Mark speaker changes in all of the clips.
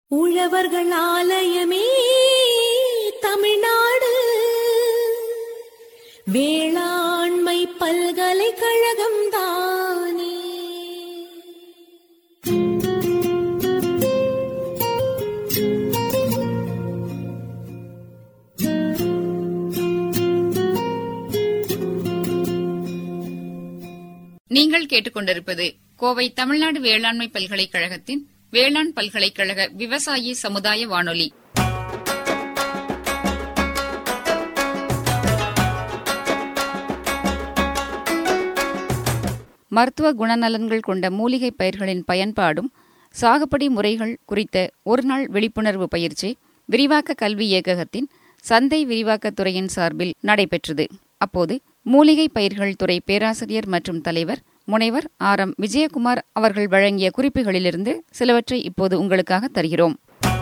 Speaker 1: உழவர்கள் ஆலயமே தமிழ்நாடு வேளாண்மை பல்கலைக்கழகம் தானே.
Speaker 2: நீங்கள் கேட்டுக்கொண்டிருப்பது கோவை தமிழ்நாடு வேளாண்மை பல்கலைக்கழகத்தின் வேளாண் பல்கலைக்கழக விவசாயி சமுதாய வானொலி. மருத்துவ குணநலன்கள் கொண்ட மூலிகை பயிர்களின் பயன்பாடும் சாகுபடி முறைகள் குறித்த ஒருநாள் விழிப்புணர்வு பயிற்சி விரிவாக்க கல்வி இயக்ககத்தின் சந்தை விரிவாக்கத் துறையின் சார்பில் நடைபெற்றது. அப்போது மூலிகை பயிர்கள் துறை பேராசிரியர் மற்றும் தலைவர் முனைவர் ஆர்.எம். விஜயகுமார் அவர்கள் வழங்கிய குறிப்புகளிலிருந்து சிலவற்றை இப்போது உங்களுக்காக தருகிறோம்.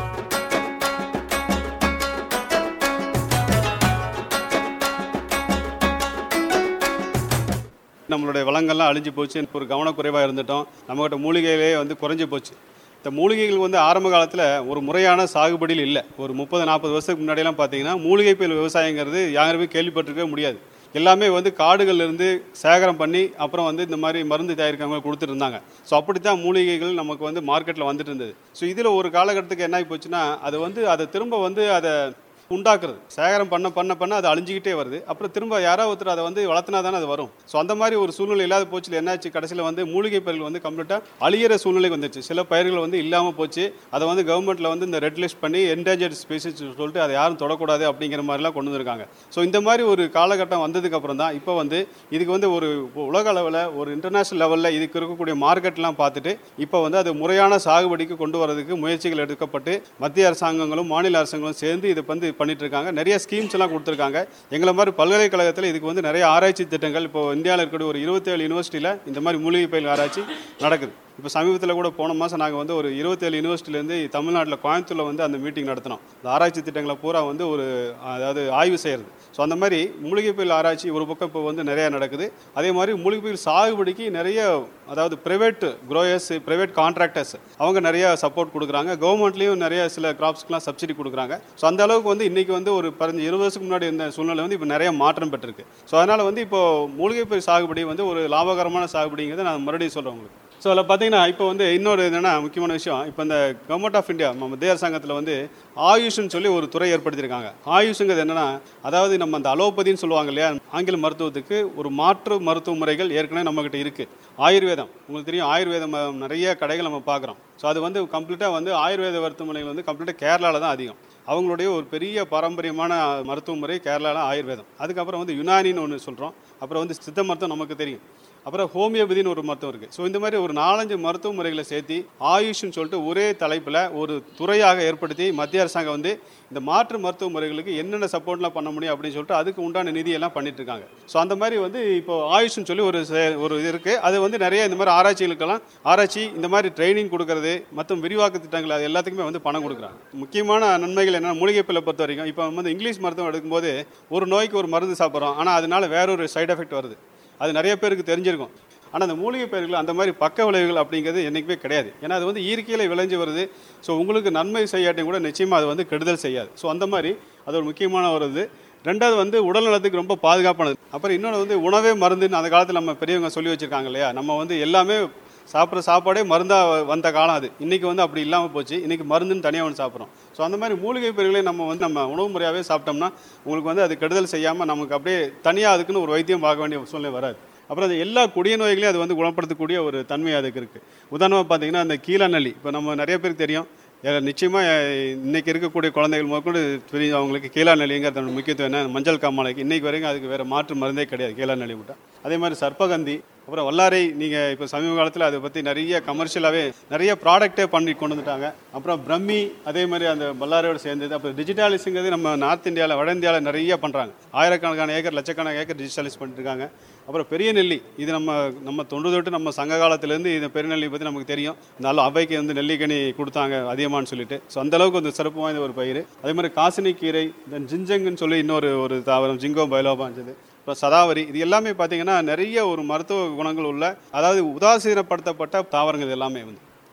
Speaker 3: நம்மளுடைய வளங்கள்லாம் அழிஞ்சு போச்சு, ஒரு கவனக்குறைவாக இருந்துட்டோம். நம்மகிட்ட மூலிகையிலே குறைஞ்சி போச்சு. இந்த மூலிகைகள் ஆரம்ப காலத்தில் ஒரு முறையான சாகுபடியில் இல்லை. ஒரு 30-40 வருஷத்துக்கு முன்னாடியெல்லாம் பார்த்தீங்கன்னா மூலிகை பயிர் விவசாயங்கிறது யாருமே கேள்விப்பட்டிருக்கவே முடியாது. எல்லாமே காடுகள்லேருந்து சேகரம் பண்ணி அப்புறம் இந்த மாதிரி மருந்து தயாரிக்கிறவங்க கொடுத்துட்டு. ஸோ அப்படித்தான் மூலிகைகள் நமக்கு மார்க்கெட்டில் வந்துட்டு இருந்தது. ஸோ இதில் ஒரு காலகட்டத்துக்கு என்ன ஆகி போச்சுன்னா அதை திரும்ப அதை உண்டாக்குறது சேகரம் பண்ண அது அழிஞ்சிக்கிட்டே வருது. அப்புறம் திரும்ப யாராவது ஒருத்தர் அதை வளர்த்தினா தானே அது வரும். ஸோ அந்த மாதிரி ஒரு சூழ்நிலை இல்லாத போச்சு. என்னாச்சு, கடைசியில் மூலிகை பயிர்கள் கம்ப்ளீட்டாக அழியிற சூழ்நிலை வந்துச்சு. சில பயிர்கள் இல்லாமல் போச்சு. அதை கவர்மெண்ட்டில் இந்த ரெட் லிஸ்ட் பண்ணி என்டேஞ்சர்ட் ஸ்பீசிஸ் சொல்லிட்டு அதை யாரும் தொடக்கூடாது அப்படிங்கிற மாதிரிலாம் கொண்டு வந்திருக்காங்க. ஸோ இந்த மாதிரி ஒரு காலகட்டம் வந்ததுக்கப்புறம் தான் இப்போ இதுக்கு ஒரு உலக அளவில் ஒரு இன்டர்நேஷ்னல் லெவலில் இதுக்கு இருக்கக்கூடிய மார்க்கெட்லாம் பார்த்துட்டு இப்போ அது முறையான சாகுபடிக்கு கொண்டு வரதுக்கு முயற்சிகள் எடுக்கப்பட்டு மத்திய அரசாங்கங்களும் மாநில அரசாங்கங்களும் சேர்ந்து இதை பண்ணிட்டு இருக்காங்க. நிறைய ஸ்கீம்ஸ் எல்லாம் கொடுத்துருக்காங்க. எங்களை மாதிரி பல்கலைக்கழகத்தில் இதுக்கு நிறைய ஆராய்ச்சி திட்டங்கள் இப்போ இந்தியாவில் இருக்கக்கூடிய ஒரு 27 யூனிவர்சிட்டியில் இந்த மாதிரி மூலிகை பயிர் ஆராய்ச்சி நடக்குது. இப்போ சமீபத்தில் கூட போன மாதம் நாங்கள் ஒரு 27 யூனிவர்சிட்டிலேருந்து தமிழ்நாட்டில் கோயம்புத்தூரில் அந்த மீட்டிங் நடத்தினோம். அந்த ஆராய்ச்சி திட்டங்களை பூரா அதாவது ஆய்வு செய்கிறது. ஸோ அந்த மாதிரி மூலிகை பயிர் ஆராய்ச்சி ஒரு பக்கம் இப்போ நிறையா நடக்குது. அதே மாதிரி மூலிகை பயிர் சாகுபடிக்கு நிறைய அதாவது பிரைவேட் க்ரோயர்ஸ், பிரைவேட் கான்ட்ராக்டர்ஸ் அவங்க நிறைய சப்போர்ட் கொடுக்குறாங்க. கவர்மெண்ட்லேயும் நிறைய சில கிராப்ஸ்க்குலாம் சப்சிடி கொடுக்குறாங்க. ஸோ அந்த அளவுக்கு இன்றைக்கி ஒரு 20 வருஷத்துக்கு முன்னாடி இருந்த சூழ்நிலை இப்போ நிறைய மாற்றம் பெற்றிருக்கு. ஸோ அதனால் இப்போ மூலிகை பயிர் சாகுபடி ஒரு லாபகரமான சாகுபடிங்கிறத நான் மறுபடியும் சொல்கிறேன் உங்களுக்கு. ஸோ அதில் பார்த்தீங்கன்னா இப்போ இன்னொரு என்னென்னா முக்கியமான விஷயம், இப்போ இந்த கவர்மெண்ட் ஆஃப் இந்தியா மத்திய அரசாங்கத்தில் ஆயுஷ்னு சொல்லி ஒரு துறை ஏற்படுத்தியிருக்காங்க. ஆயுஷுங்கிறது என்னென்னா, அதாவது நம்ம அந்த அலோபதின்னு சொல்லுவாங்க இல்லையா, ஆங்கில மருத்துவத்துக்கு ஒரு மாற்று மருத்துவ முறைகள் ஏற்கனவே நம்மக்கிட்ட இருக்குது. ஆயுர்வேதம் உங்களுக்கு தெரியும், ஆயுர்வேதம் நிறைய கடைகள் நம்ம பார்க்குறோம். ஸோ அது கம்ப்ளீட்டாக ஆயுர்வேத மருத்துவமனைகள் கம்ப்ளீட்டாக கேரளாவில் தான் அதிகம். அவங்களுடைய ஒரு பெரிய பாரம்பரியமான மருத்துவ முறை கேரளாவில் ஆயுர்வேதம். அதுக்கப்புறம் யுனானின்னு ஒன்று சொல்கிறோம். அப்புறம் சித்த மருத்துவம் நமக்கு தெரியும். அப்புறம் ஹோமியோபதினு ஒரு மருத்துவம் இருக்குது. ஸோ இந்த மாதிரி ஒரு 4-5 மருத்துவ முறைகளை சேர்த்து ஆயுஷ்னு சொல்லிட்டு ஒரே தலைப்பில் ஒரு துறையாக ஏற்படுத்தி மத்திய அரசாங்கம் இந்த மாற்று மருத்துவ முறைகளுக்கு என்னென்ன சப்போர்ட்லாம் பண்ண முடியும் அப்படின்னு சொல்லிட்டு அதுக்கு உண்டான நிதியெல்லாம் பண்ணிட்டு இருக்காங்க. ஸோ அந்த மாதிரி இப்போ ஆயுஷ்னு சொல்லி ஒரு இது இருக்குது. அது நிறைய இந்த மாதிரி ஆராய்ச்சிகளுக்கெல்லாம் ஆராய்ச்சி இந்த மாதிரி ட்ரைனிங் கொடுக்கறது மற்றும் விரிவாக்க திட்டங்கள் அது எல்லாத்துக்குமே பணம் கொடுக்குறாங்க. முக்கியமான நன்மைகள் என்னென்னா, மூலிகை பயிரை பொறுத்த வரைக்கும் இப்போ இங்கிலீஷ் மருத்துவம் எடுக்கும்போது ஒரு நோய்க்கு ஒரு மருந்து சாப்பிட்றோம், ஆனால் அதனால வேறொரு சைடு எஃபெக்ட் வருது. அது நிறைய பேருக்கு தெரிஞ்சிருக்கும். ஆனால் அந்த மூலிகை பயிர்கள் அந்த மாதிரி பக்க விளைவுகள் அப்படிங்கிறது என்றைக்குமே கிடையாது. ஏன்னா அது இயற்கையில் விளைஞ்சு வருது. ஸோ உங்களுக்கு நன்மை செய்யாட்டையும் கூட நிச்சயமாக அது கெடுதல் செய்யாது. ஸோ அந்த மாதிரி அது ஒரு முக்கியமான ஒரு இது. ரெண்டாவது உடல் நலத்துக்கு ரொம்ப பாதுகாப்பானது. அப்புறம் இன்னொன்று உணவே மருந்துன்னு அந்த காலத்தில் நம்ம பெரியவங்க சொல்லி வச்சுருக்காங்க இல்லையா. நம்ம எல்லாமே சாப்பிட்ற சாப்பாடே மருந்தாக வந்த காலம் அது. இன்றைக்கி அப்படி இல்லாமல் போச்சு. இன்றைக்கி மருந்துன்னு தனியாக ஒன்று சாப்பிட்றோம். ஸோ அந்த மாதிரி மூலிகை பயிர்களை நம்ம உணவு முறையாகவே சாப்பிட்டோம்னா உங்களுக்கு அது கெடுதல் செய்யாமல் நமக்கு அப்படியே தனியாக அதுக்குன்னு ஒரு வைத்தியம் பார்க்க வேண்டிய சூழ்நிலை வராது. அப்புறம் அது எல்லா கொடிய நோய்களையும் அது குணப்படுத்தக்கூடிய ஒரு தன்மை அதுக்கு இருக்குது. உதாரணமாக பார்த்தீங்கன்னா அந்த கீழநெல்லி இப்போ நம்ம நிறைய பேருக்கு தெரியும். நிச்சயமாக இன்றைக்கி இருக்கக்கூடிய குழந்தைகள் முதற்கொண்டு தெரியும் அவங்களுக்கு கீழநெல்லிங்கிறது முக்கியத்துவம் என்ன. மஞ்சள் காமாலைக்கு இன்றைக்கி வரைக்கும் அதுக்கு வேறு மாற்று மருந்தே கிடையாது கீழநெல்லி விட்டால். அதே மாதிரி சர்ப்பகந்தி, அப்புறம் வல்லாரை. நீங்கள் இப்போ சமீப காலத்தில் அதை பற்றி நிறைய கமர்ஷியலாகவே நிறைய ப்ராடக்டே பண்ணி கொண்டு வந்துட்டாங்க. அப்புறம் பிரம்மி அதே மாதிரி அந்த வல்லாரையோடு சேர்ந்தது. அப்புறம் டிஜிட்டலைஸுங்கிறது நம்ம நார்த் இந்தியாவில் வட இந்தியாவில் நிறைய பண்ணுறாங்க. ஆயிரக்கணக்கான ஏக்கர் லட்சக்கணக்கான ஏக்கர் டிஜிட்டலைஸ் பண்ணிட்டுருக்காங்க. அப்புறம் பெரிய நெல்லி, இது நம்ம தொன்று தொட்டு நம்ம சங்க காலத்திலேருந்து இந்த பெரிய நெல்லி பற்றி நமக்கு தெரியும். இருந்தாலும் அவைக்கு நெல்லிக்கனி கொடுத்தாங்க அதிகமானு சொல்லிட்டு. ஸோ அந்தளவுக்கு சிறப்பு வாய்ந்த ஒரு பயிர். அதே மாதிரி காசினி கீரை, இந்த ஜிஞ்சங்குன்னு சொல்லி இன்னொரு தாவரம், ஜிங்கோ பைலோபான்றது, இப்போ சதாவரி, இது எல்லாமே பார்த்தீங்கன்னா நிறைய ஒரு மருத்துவ குணங்கள் உள்ள, அதாவது உதாசீனப்படுத்தப்பட்ட தாவரங்கள் எல்லாமே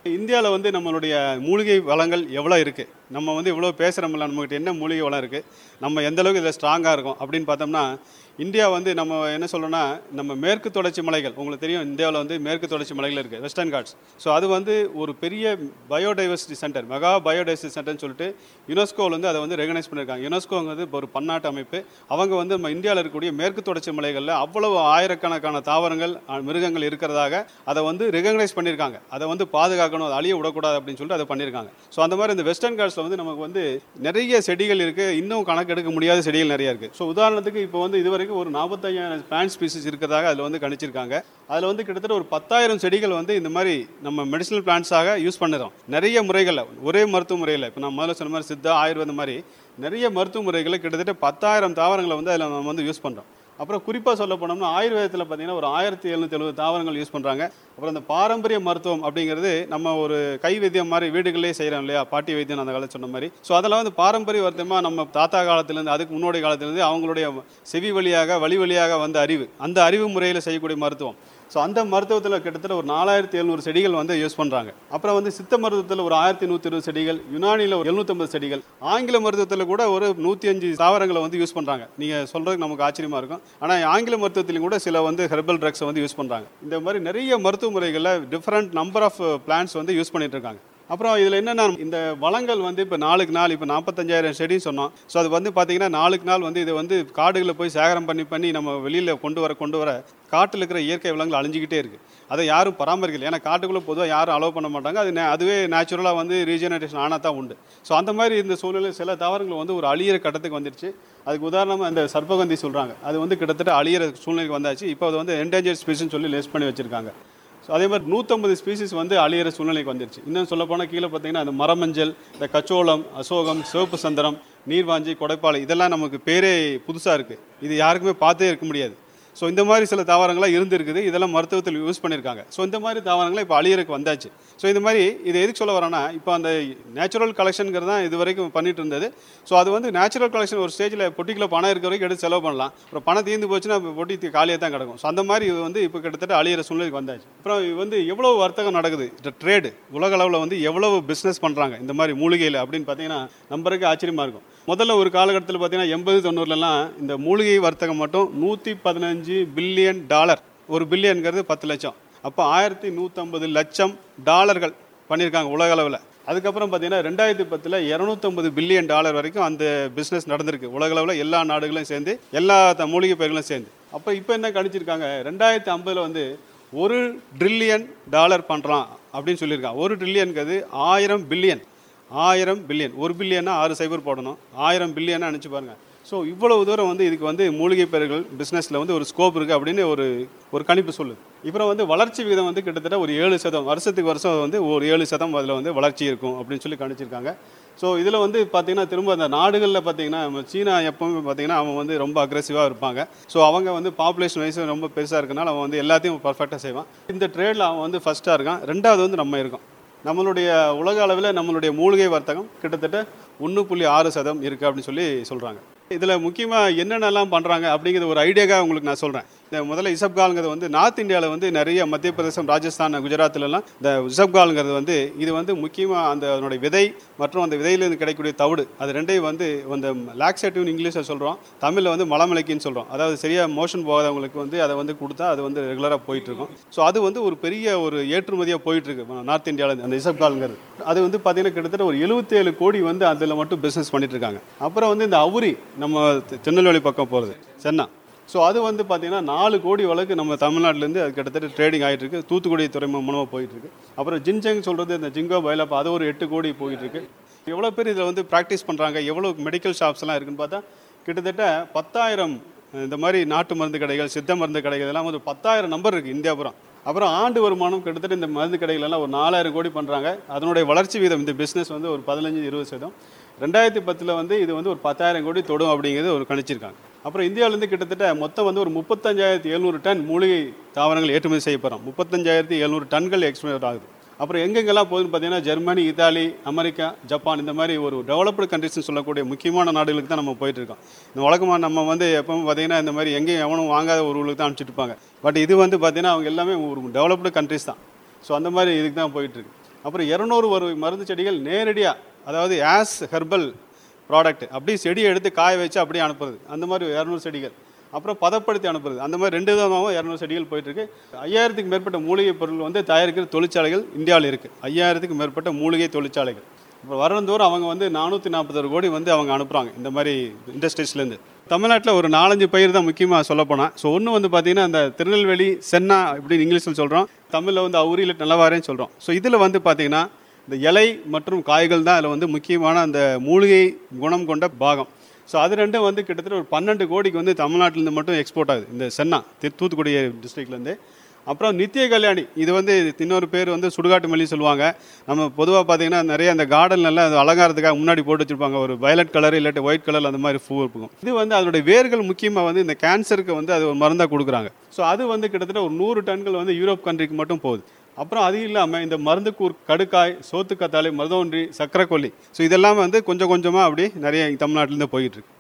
Speaker 3: இந்தியாவில் வந்து நம்மளுடைய மூலிகை வளங்கள் எவ்வளோ இருக்குது, நம்ம வந்து இவ்வளோ பேசுகிறோம்ல, நம்மகிட்ட என்ன மூலிகை வளம் இருக்குது, நம்ம எந்த அளவுக்கு இதில் ஸ்ட்ராங்காக இருக்கும் அப்படின்னு பார்த்தோம்னா, இந்தியா வந்து நம்ம என்ன சொல்லணும்னா, நம்ம மேற்கு தொடர்ச்சி மலைகள், உங்களுக்கு தெரியும் இந்தியாவில் வந்து மேற்கு தொடர்ச்சி மலைகள் இருக்குது, வெஸ்டர்ன் காட்ஸ். ஸோ அது வந்து ஒரு பெரிய பயோடைவர்சிட்டி சென்டர், மெகா பயோடைவர்சிட்டி சென்டர்னு சொல்லிட்டு யுனெஸ்கோவில் வந்து அதை வந்து ரெகனைஸ் பண்ணியிருக்காங்க. யுனெஸ்கோங்கிறது இப்போ ஒரு பன்னாட்டு அமைப்பு. அவங்க வந்து நம்ம இந்தியாவில் இருக்கக்கூடிய மேற்கு தொடர்ச்சி மலைகளில் அவ்வளவு ஆயிரக்கணக்கான தாவரங்கள் மிருகங்கள் இருக்கிறதாக அதை வந்து ரெகனைஸ் பண்ணியிருக்காங்க. அதை வந்து பாதுகாக்கணும், அதை அழிய விடக்கூடாது அப்படின்னு சொல்லிட்டு அதை பண்ணியிருக்காங்க. ஸோ அந்த மாதிரி இந்த வெஸ்டர்ன் காட்ஸில் வந்து நமக்கு வந்து நிறைய செடிகள் இருக்குது, இன்னும் கணக்கெடுக்க முடியாத செடிகள் நிறையா இருக்குது. ஸோ உதாரணத்துக்கு இப்போ வந்து இதுவரை ஒரு 45,000 பிளான்ட் ஸ்பீசிஸ் இருக்கிறதாக அதில் வந்து கணிச்சிருக்காங்க. அதில் வந்து கிட்டத்தட்ட ஒரு 10,000 செடிகள் வந்து இந்த மாதிரி நம்ம மெடிசனல் பிளான்ட்ஸாக யூஸ் பண்ணுறோம். நிறைய முறைகளில், ஒரே மருத்துவ முறையில், இப்போ நான் முதல்ல சொன்ன மாதிரி சித்தா, ஆயுர்வேதம் மாதிரி நிறைய மருத்துவ முறைகளை கிட்டத்தட்ட 10,000 தாவரங்களை வந்து அதில் நம்ம வந்து யூஸ் பண்ணுறோம். அப்புறம் குறிப்பாக சொல்ல போனோம்னா ஆயுர்வேதத்தில் பார்த்தீங்கன்னா ஒரு 1770 தாவரங்கள் யூஸ் பண்ணுறாங்க. அப்புறம் இந்த பாரம்பரிய மருத்துவம் அப்படிங்கிறது நம்ம ஒரு கை வைத்தியம் மாதிரி வீடுகளே செய்கிறோம் இல்லையா, பாட்டி வைத்தியம் அந்த காலத்தில் சொன்ன மாதிரி. ஸோ அதெல்லாம் வந்து பாரம்பரிய மருத்துவமாக நம்ம தாத்தா காலத்துலேருந்து, அதுக்கு முன்னோடி காலத்துலேருந்து அவங்களுடைய செவி வழியாக வழி வழியாக வந்த அறிவு, அந்த அறிவு முறையில் செய்யக்கூடிய மருத்துவம். ஸோ அந்த மருத்துவத்தில் கிட்டத்தட்ட ஒரு 4700 செடிகள் வந்து யூஸ் பண்ணுறாங்க. அப்புறம் வந்து சித்த மருத்துவத்தில் ஒரு 1120 செடிகள், யுனானியில் ஒரு 750 செடிகள், ஆங்கில மருத்துவத்தில் கூட ஒரு 105 தாவரங்களை வந்து யூஸ் பண்ணுறாங்க. நீங்கள் சொல்கிறதுக்கு நமக்கு ஆச்சரியமாக இருக்கும். ஆனால் ஆங்கில மருத்துவத்திலையும் கூட சில வந்து ஹெர்பல் ட்ரக்ஸை வந்து யூஸ் பண்ணுறாங்க. இந்த மாதிரி நிறைய மருத்துவ முறைகளில் டிஃப்ரெண்ட் நம்பர் ஆஃப் பிளான்ட்ஸ் வந்து யூஸ் பண்ணிட்டு இருக்காங்க. அப்புறம் இதில் என்னென்னா, இந்த வளங்கள் வந்து இப்போ நாளுக்கு நாள், இப்போ 45,000 செடின்னு சொன்னோம். ஸோ அது வந்து பார்த்திங்கன்னா நாளுக்கு நாள் வந்து இது வந்து காடுகளில் போய் சேகரம் பண்ணி நம்ம வெளியில் கொண்டு வர காட்டில் இருக்கிற இயற்கை வளங்கள் அழிஞ்சிக்கிட்டே இருக்குது. அதை யாரும் பராமரிக்கல. ஏன்னா காட்டுக்குள்ளே பொதுவாக யாரும் அலோவ் பண்ண மாட்டாங்க. அதுவே நேச்சுரலாக வந்து ரீஜெனரேஷன் ஆனால் தான் உண்டு. ஸோ அந்த மாதிரி இந்த சூழ்நிலை சில தாவரங்கள் வந்து ஒரு அழியிற கட்டத்துக்கு வந்துடுச்சு. அதுக்கு உதாரணமாக இந்த சர்ப்பகந்தி சொல்கிறாங்க, அது வந்து கிட்டத்தட்ட அழியிற சூழ்நிலைக்கு வந்தாச்சு. இப்போ அது வந்து என்டேஞ்சர்ட் ஸ்பீசிஸ்ன்னு சொல்லி லிஸ்ட் பண்ணி வச்சுருக்காங்க. ஸோ அதே மாதிரி 150 ஸ்பீசிஸ் வந்து அழியிற சூழ்நிலைக்கு வந்துருச்சு. இன்னும் சொல்ல போனால் கீழே பார்த்தீங்கன்னா அந்த மரமஞ்சள், இந்த கச்சோளம், அசோகம், சிவப்பு சந்திரம், நீர்வாஞ்சி, கொடைப்பாலை, இதெல்லாம் நமக்கு பேரே புதுசாக இருக்குது. இது யாருக்குமே பார்த்தே இருக்க முடியாது. ஸோ இந்த மாதிரி சில தாவரங்களாக இருந்திருக்குது. இதெல்லாம் மருத்துவத்தில் யூஸ் பண்ணியிருக்காங்க. ஸோ இந்த மாதிரி தாவரங்களை இப்போ அழியறதுக்கு வந்தாச்சு. ஸோ இந்த மாதிரி இதை எதுக்கு சொல்ல வரேன்னா, இப்போ அந்த நேச்சுரல் கலெக்ஷனுங்கிறது தான் இது வரைக்கும் பண்ணிட்டு இருந்தது. ஸோ அது வந்து நேச்சுரல் கலெக்ஷன் ஒரு ஸ்டேஜில் பொட்டிக்குள்ள பணம் இருக்கிற வரைக்கும் எடுத்து செலவு பண்ணலாம். அப்புறம் பணம் தீர்ந்து போச்சுன்னா பொட்டி காலியாக தான் கிடக்கும். ஸோ அந்த மாதிரி இது வந்து இப்போ கிட்டத்தட்ட அழியிற சூழ்நிலைக்கு வந்தாச்சு. அப்புறம் இது வந்து எவ்வளோ வர்த்தகம் நடக்குது, இந்த ட்ரேடு உலக அளவில் வந்து எவ்வளவு பிஸ்னஸ் பண்ணுறாங்க இந்த மாதிரி மூலிகையில் அப்படின்னு பார்த்தீங்கன்னா நம்பருக்கு ஆச்சரியமாக இருக்கும். முதல்ல ஒரு காலகட்டத்தில் பார்த்தீங்கன்னா 80-90லாம் இந்த மூலிகை வர்த்தகம் மட்டும் $115 பில்லியன். ஒரு பில்லியன்கிறது 10 லட்சம். அப்போ 1150 லட்சம் டாலர்கள் பண்ணியிருக்காங்க உலக அளவில். அதுக்கப்புறம் பார்த்தீங்கன்னா 2010 $250 பில்லியன் வரைக்கும் அந்த பிஸ்னஸ் நடந்திருக்கு உலக அளவில், எல்லா நாடுகளும் சேர்ந்து, எல்லா மூலிகை பயிர்களும் சேர்ந்து. அப்போ இப்போ என்ன கணிச்சிருக்காங்க, 2050 வந்து $1 ட்ரில்லியன் பண்ணுறான் அப்படின்னு சொல்லியிருக்காங்க. 1 ட்ரில்லியனுங்கிறது 1000 பில்லியன். 1000 பில்லியன், 1 பில்லியன்னா 6 சைபர் போடணும், 1000 பில்லியன்னா நினச்சி பாருங்கள். ஸோ இவ்வளவு தூரம் வந்து இதுக்கு வந்து மூலிகை பயிர்கள் பிஸ்னஸில் வந்து ஒரு ஸ்கோப் இருக்குது அப்படின்னு ஒரு கணிப்பு சொல்லுது. இப்போ வந்து வளர்ச்சி விகிதம் வந்து கிட்டத்தட்ட ஒரு 7%, வருஷத்துக்கு வருஷம் வந்து ஒரு 7% அதில் வந்து வளர்ச்சி இருக்கும் அப்படின்னு சொல்லி கணிச்சிருக்காங்க. ஸோ இதில் வந்து பார்த்திங்கன்னா திரும்ப அந்த நாடுகளில் பார்த்திங்கன்னா சீனா எப்பவுமே பார்த்திங்கன்னா அவன் வந்து ரொம்ப அக்ரெசிவாக இருப்பாங்க. ஸோ அவங்க வந்து பாப்புலேஷன் வைஸ் ரொம்ப பெருசாக இருக்கனால அவன் வந்து எல்லாத்தையும் பர்ஃபெக்டாக செய்வான். இந்த ட்ரேடில் அவன் வந்து ஃபஸ்ட்டாக இருக்கான். ரெண்டாவது வந்து நம்ம இருக்கோம். நம்மளுடைய உலக அளவில் நம்மளுடைய மூலிகை வர்த்தகம் கிட்டத்தட்ட 1.6% இருக்குது அப்படின்னு சொல்லி சொல்கிறாங்க. இதில் முக்கியமாக என்னென்னலாம் பண்ணுறாங்க அப்படிங்கிற ஒரு ஐடியாக்காக உங்களுக்கு நான் சொல்கிறேன். இந்த முதல்ல இசப்கால்ங்கிறது வந்து நார்த் இந்தியாவில் வந்து நிறைய மத்திய பிரதேசம், ராஜஸ்தான், குஜராத்லலாம் இந்த இசப்கால்ங்கிறது வந்து இது வந்து முக்கியமாக அந்த அதனுடைய விதை மற்றும் அந்த விதையிலேருந்து கிடைக்கக்கூடிய தவிடு, அது ரெண்டையும் வந்து அந்த லாக்ஸேட்டிவ்னு இங்கிலீஷில் சொல்கிறோம், தமிழில் வந்து மலமலைக்கின்னு சொல்கிறோம். அதாவது சரியாக மோஷன் போகாதவங்களுக்கு வந்து அதை வந்து கொடுத்தா அது வந்து ரெகுலராக போயிட்டுருக்கும். ஸோ அது வந்து ஒரு பெரிய ஒரு ஏற்றுமதியாக போயிட்டுருக்கு நார்த் இந்தியாவில் அந்த இசப்கால்ங்கிறது. அது வந்து பார்த்திங்கன்னா கிட்டத்தட்ட ஒரு 77 கோடி வந்து அதில் மட்டும் பிஸ்னஸ் பண்ணிட்டு இருக்காங்க. அப்புறம் வந்து இந்த அவுரி, நம்ம திருநெல்வேலி பக்கம் போகிறது சென்னா, ஸோ அது வந்து பார்த்திங்கன்னா 4 கோடி வழக்கு நம்ம தமிழ்நாட்டிலேருந்து அது கிட்டத்தட்ட ட்ரேடிங் ஆகிட்டு இருக்கு. தூத்துக்குடி துறைமுகம் மூலமாக போயிட்டுருக்கு. அப்புறம் ஜின்ஜங் சொல்கிறது இந்த ஜிங்கோ பைலாப், அது ஒரு 8 கோடி போயிட்டுருக்கு. எவ்வளோ பேர் இதில் வந்து ப்ராக்டிஸ் பண்ணுறாங்க, எவ்வளோ மெடிக்கல் ஷாப்ஸ்லாம் இருக்குன்னு பார்த்தா கிட்டத்தட்ட 10,000 இந்த மாதிரி நாட்டு மருந்து கடைகள், சித்த மருந்து கடைகள் எல்லாம் வந்து 10,000 நம்பர் இருக்குது இந்தியாபுரம். அப்புறம் ஆண்டு வருமானம் கிட்டத்தட்ட இந்த மருந்து கடைகளெல்லாம் ஒரு 4,000 கோடி பண்ணுறாங்க. அதனுடைய வளர்ச்சி வீதம் இந்த பிஸ்னஸ் வந்து ஒரு 15-20%. 2010 வந்து இது வந்து ஒரு 10,000 கோடி தொடும் அப்படிங்கிறது ஒரு கணிச்சிருக்காங்க. அப்புறம் இந்தியாவிலேருந்து கிட்டத்தட்ட மொத்தம் வந்து ஒரு 35,700 டன் மூலிகை தாவரங்கள் ஏற்றுமதி செய்யப்படுறோம். 35,700 டன்கள் எக்ஸ்போர்ட் ஆகுது. அப்புறம் எங்கெங்கெல்லாம் போகுதுன்னு பார்த்தீங்கன்னா ஜெர்மனி, இத்தாலி, அமெரிக்கா, ஜப்பான், இந்த மாதிரி ஒரு டெவலப்டு கண்ட்ரிஸ்ன்னு சொல்லக்கூடிய முக்கியமான நாடுகளுக்கு தான் நம்ம போயிட்டுருக்கோம். இந்த வழக்கமாக நம்ம வந்து எப்பவும் பார்த்தீங்கன்னா இந்த மாதிரி எங்கேயும் எவனும் வாங்காத ஒரு ஊருக்கு தான் அனுப்பிச்சிட்டு இருப்பாங்க. பட் இது வந்து பார்த்தீங்கன்னா அவங்க எல்லாமே ஒரு டெவலப்டு கண்ட்ரிஸ் தான். ஸோ அந்த மாதிரி இதுக்கு தான் போயிட்டுருக்கு. அப்புறம் 200 ஒரு மருந்து செடிகள் நேரடியாக, அதாவது ஆஸ் ஹெர்பல் ப்ராடக்ட் அப்படியே செடியை எடுத்து காய வச்சு அப்படியே அனுப்புறது, அந்த மாதிரி 200 செடிகள். அப்புறம் பதப்படுத்தி அனுப்புறது, அந்த மாதிரி 2 விதமாகவும் 200 செடிகள் போயிட்டுருக்கு. 5000க்கும் மேற்பட்ட மூலிகை பொருள் வந்து தயாரிக்கிற தொழிற்சாலைகள் இந்தியாவில் இருக்குது. 5000க்கும் மேற்பட்ட மூலிகை தொழிற்சாலைகள். இப்போ வருடந்தோறும் அவங்க வந்து 441 கோடி வந்து அவங்க அனுப்புகிறாங்க இந்த மாதிரி இண்டஸ்ட்ரீஸ்லேருந்து. தமிழ்நாட்டில் ஒரு 4-5 பயிர் தான் முக்கியமாக சொல்லப்போனால். ஸோ ஒன்று வந்து பார்த்திங்கன்னா அந்த திருநெல்வேலி சென்னா இப்படின்னு இங்கிலீஷில் சொல்கிறோம், தமிழில் வந்து அவுரி இல்லை நலவாரேன்னு சொல்கிறோம். ஸோ இதில் வந்து பார்த்திங்கன்னா இந்த இலை மற்றும் காய்கள் தான் அதில் வந்து முக்கியமான அந்த மூலிகை குணம் கொண்ட பாகம். ஸோ அது ரெண்டும் வந்து கிட்டத்தட்ட ஒரு 12 கோடிக்கு வந்து தமிழ்நாட்டிலேருந்து மட்டும் எக்ஸ்போர்ட் ஆகுது இந்த சென்னா, தூத்துக்குடி டிஸ்ட்ரிக்ட்லேருந்து. அப்புறம் நித்திய கல்யாணி, இது வந்து இன்னொரு பேர் வந்து சுடுகாட்டு மல்லி சொல்லுவாங்க. நம்ம பொதுவாக பார்த்தீங்கன்னா நிறைய அந்த கார்டன்லாம் அது அலங்காரத்துக்காக முன்னாடி போட்டு வச்சுருப்பாங்க, ஒரு வயலட் கலர் இல்லாட்டி ஒயிட் கலர் அந்த மாதிரி பூ இருக்கும். இது வந்து அதோடைய வேர்கள் முக்கியமாக வந்து இந்த கேன்சருக்கு வந்து அது ஒரு மருந்தாக கொடுக்குறாங்க. ஸோ அது வந்து கிட்டத்தட்ட ஒரு 100 டன்கள் வந்து யூரோப் கண்ட்ரிக்கு மட்டும் போகுது. அப்புறம் அது இல்லாமல் இந்த மருந்துக்கூர், கடுக்காய், சோத்துக்கத்தாழை, மருதோன்றி, சக்கரைக்கொல்லி, ஸோ இதெல்லாம் வந்து கொஞ்சம் கொஞ்சமாக அப்படி நிறைய தமிழ்நாட்டிலேருந்து போயிட்டு இருக்கு.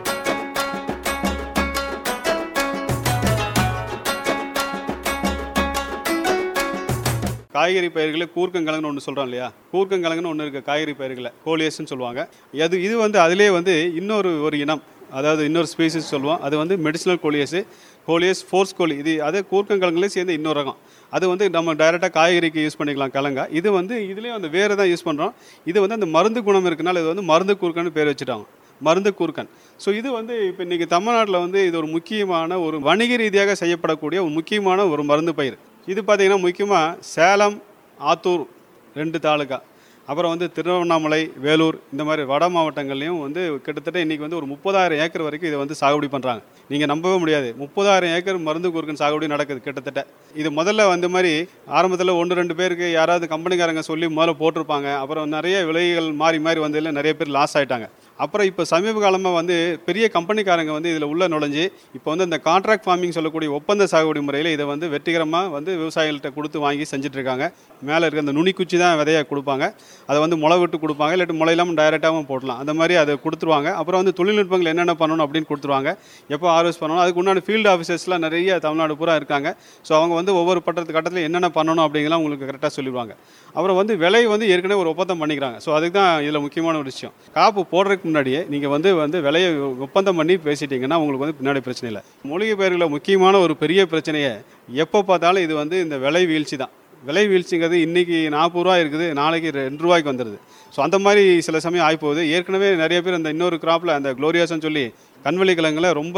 Speaker 3: காய்கறி பயிர்களை கூர்க்கங்கிழங்குன்னு ஒன்று சொல்கிறோம் இல்லையா, கூர்க்கங்கிழங்குன்னு ஒன்று இருக்குது காய்கறி பயிர்களை, கோலியஸ்ன்னு சொல்லுவாங்க. இது வந்து அதிலே வந்து இன்னொரு இனம், அதாவது இன்னொரு ஸ்பீசிஸ் சொல்லுவோம், அது வந்து மெடிசினல் கோலியஸ் ஃபோர்ஸ் கோலி. இது அதே கூர்க்கங்கிழங்குலேயே சேர்ந்து இன்னொரு ரகம். அது வந்து நம்ம டைரெக்டாக காய்கறிக்கு யூஸ் பண்ணிக்கலாம் கிழங்கா. இது வந்து இதுலேயும் அந்த வேறு தான் யூஸ் பண்ணுறோம். இது வந்து அந்த மருந்து குணம் இருக்குனால இது வந்து மருந்து கூர்க்கன்னு பேர் வச்சுட்டாங்க, மருந்து கூர்க்கன். ஸோ இது வந்து இப்போ இன்றைக்கி தமிழ்நாட்டில் வந்து இது ஒரு முக்கியமான ஒரு வணிக ரீதியாக செய்யப்படக்கூடிய ஒரு முக்கியமான ஒரு மருந்து பயிர். இது பார்த்திங்கன்னா முக்கியமாக சேலம், ஆத்தூர் 2 தாலுகா, அப்புறம் வந்து திருவண்ணாமலை, வேலூர் இந்த மாதிரி வட மாவட்டங்கள்லையும் வந்து கிட்டத்தட்ட இன்றைக்கி வந்து ஒரு 30,000 ஏக்கர் வரைக்கும் இதை வந்து சாகுபடி பண்ணுறாங்க. நீங்கள் நம்பவே முடியாது, 30,000 ஏக்கர் மருந்து கூர்க்கன் சாகுபடி நடக்குது கிட்டத்தட்ட. இது முதல்ல வந்து மாதிரி ஆரம்பத்தில் 1-2 பேருக்கு யாராவது கம்பெனிக்காரங்க சொல்லி முதல்ல போட்டிருப்பாங்க. அப்புறம் நிறைய விலைகள் மாறி மாறி வந்ததில் நிறைய பேர் லாஸ் ஆகிட்டாங்க. அப்புறம் இப்போ சமீப காலமாக வந்து பெரிய கம்பெனிக்காரங்க வந்து இதில் உள்ள நுழைஞ்சு இப்போ வந்து இந்த கான்ட்ராக்ட் ஃபார்மிங் சொல்லக்கூடிய ஒப்பந்த சாகுபடி முறையில் இதை வந்து வெற்றிகரமாக வந்து விவசாயிகள்கிட்ட கொடுத்து வாங்கி செஞ்சிட்ருக்காங்க. மேலே இருக்க அந்த நுனிக்குச்சி தான் விதையாக கொடுப்பாங்க, அதை வந்து முளை விட்டு கொடுப்பாங்க, இல்லாட்டி முளை இல்லாமல் டைரெக்டாகவும் போடலாம், அந்த மாதிரி அதை கொடுத்துருவாங்க. அப்புறம் வந்து தொழில்நுட்பங்கள் என்னென்ன பண்ணணும் அப்படின்னு கொடுத்துருவாங்க, எப்போ ஹார்வெஸ்ட் பண்ணணும். அதுக்கு முன்னாடி ஃபீல்டு ஆஃபீஸர்ஸ்லாம் நிறைய தமிழ்நாடு பூரா இருக்காங்க. ஸோ அவங்க வந்து ஒவ்வொரு கட்டத்தில் என்னென்ன பண்ணணும் அப்படிங்கலாம் உங்களுக்கு கரெக்டாக சொல்லிடுவாங்க. அப்புறம் வந்து விலை வந்து ஏற்கனவே ஒரு ஒப்பந்தம் பண்ணிக்கிறாங்க. ஸோ அதுக்கு தான் இதில் முக்கியமான ஒரு விஷயம். காப்பு போடுறதுக்கு முன்னாடியே நீங்கள் வந்து விலையை ஒப்பந்தம் பண்ணி பேசிட்டீங்கன்னா உங்களுக்கு வந்து பின்னாடி பிரச்சனை இல்லை. மூலிகை பயிர்களில் முக்கியமான ஒரு பெரிய பிரச்சனையை எப்போ பார்த்தாலும் இது வந்து இந்த விலை வீழ்ச்சி தான். விலை வீழ்ச்சிங்கிறது இன்றைக்கி 40 ரூபா இருக்குது, நாளைக்கு 2 ரூபாய்க்கு வந்துடுது. ஸோ அந்த மாதிரி சில சமயம் ஆகிப்போகுது. ஏற்கனவே நிறைய பேர் அந்த இன்னொரு கிராப்பில் அந்த குளோரியாஸ்ன்னு சொல்லி கண்வெளி கிழங்குல ரொம்ப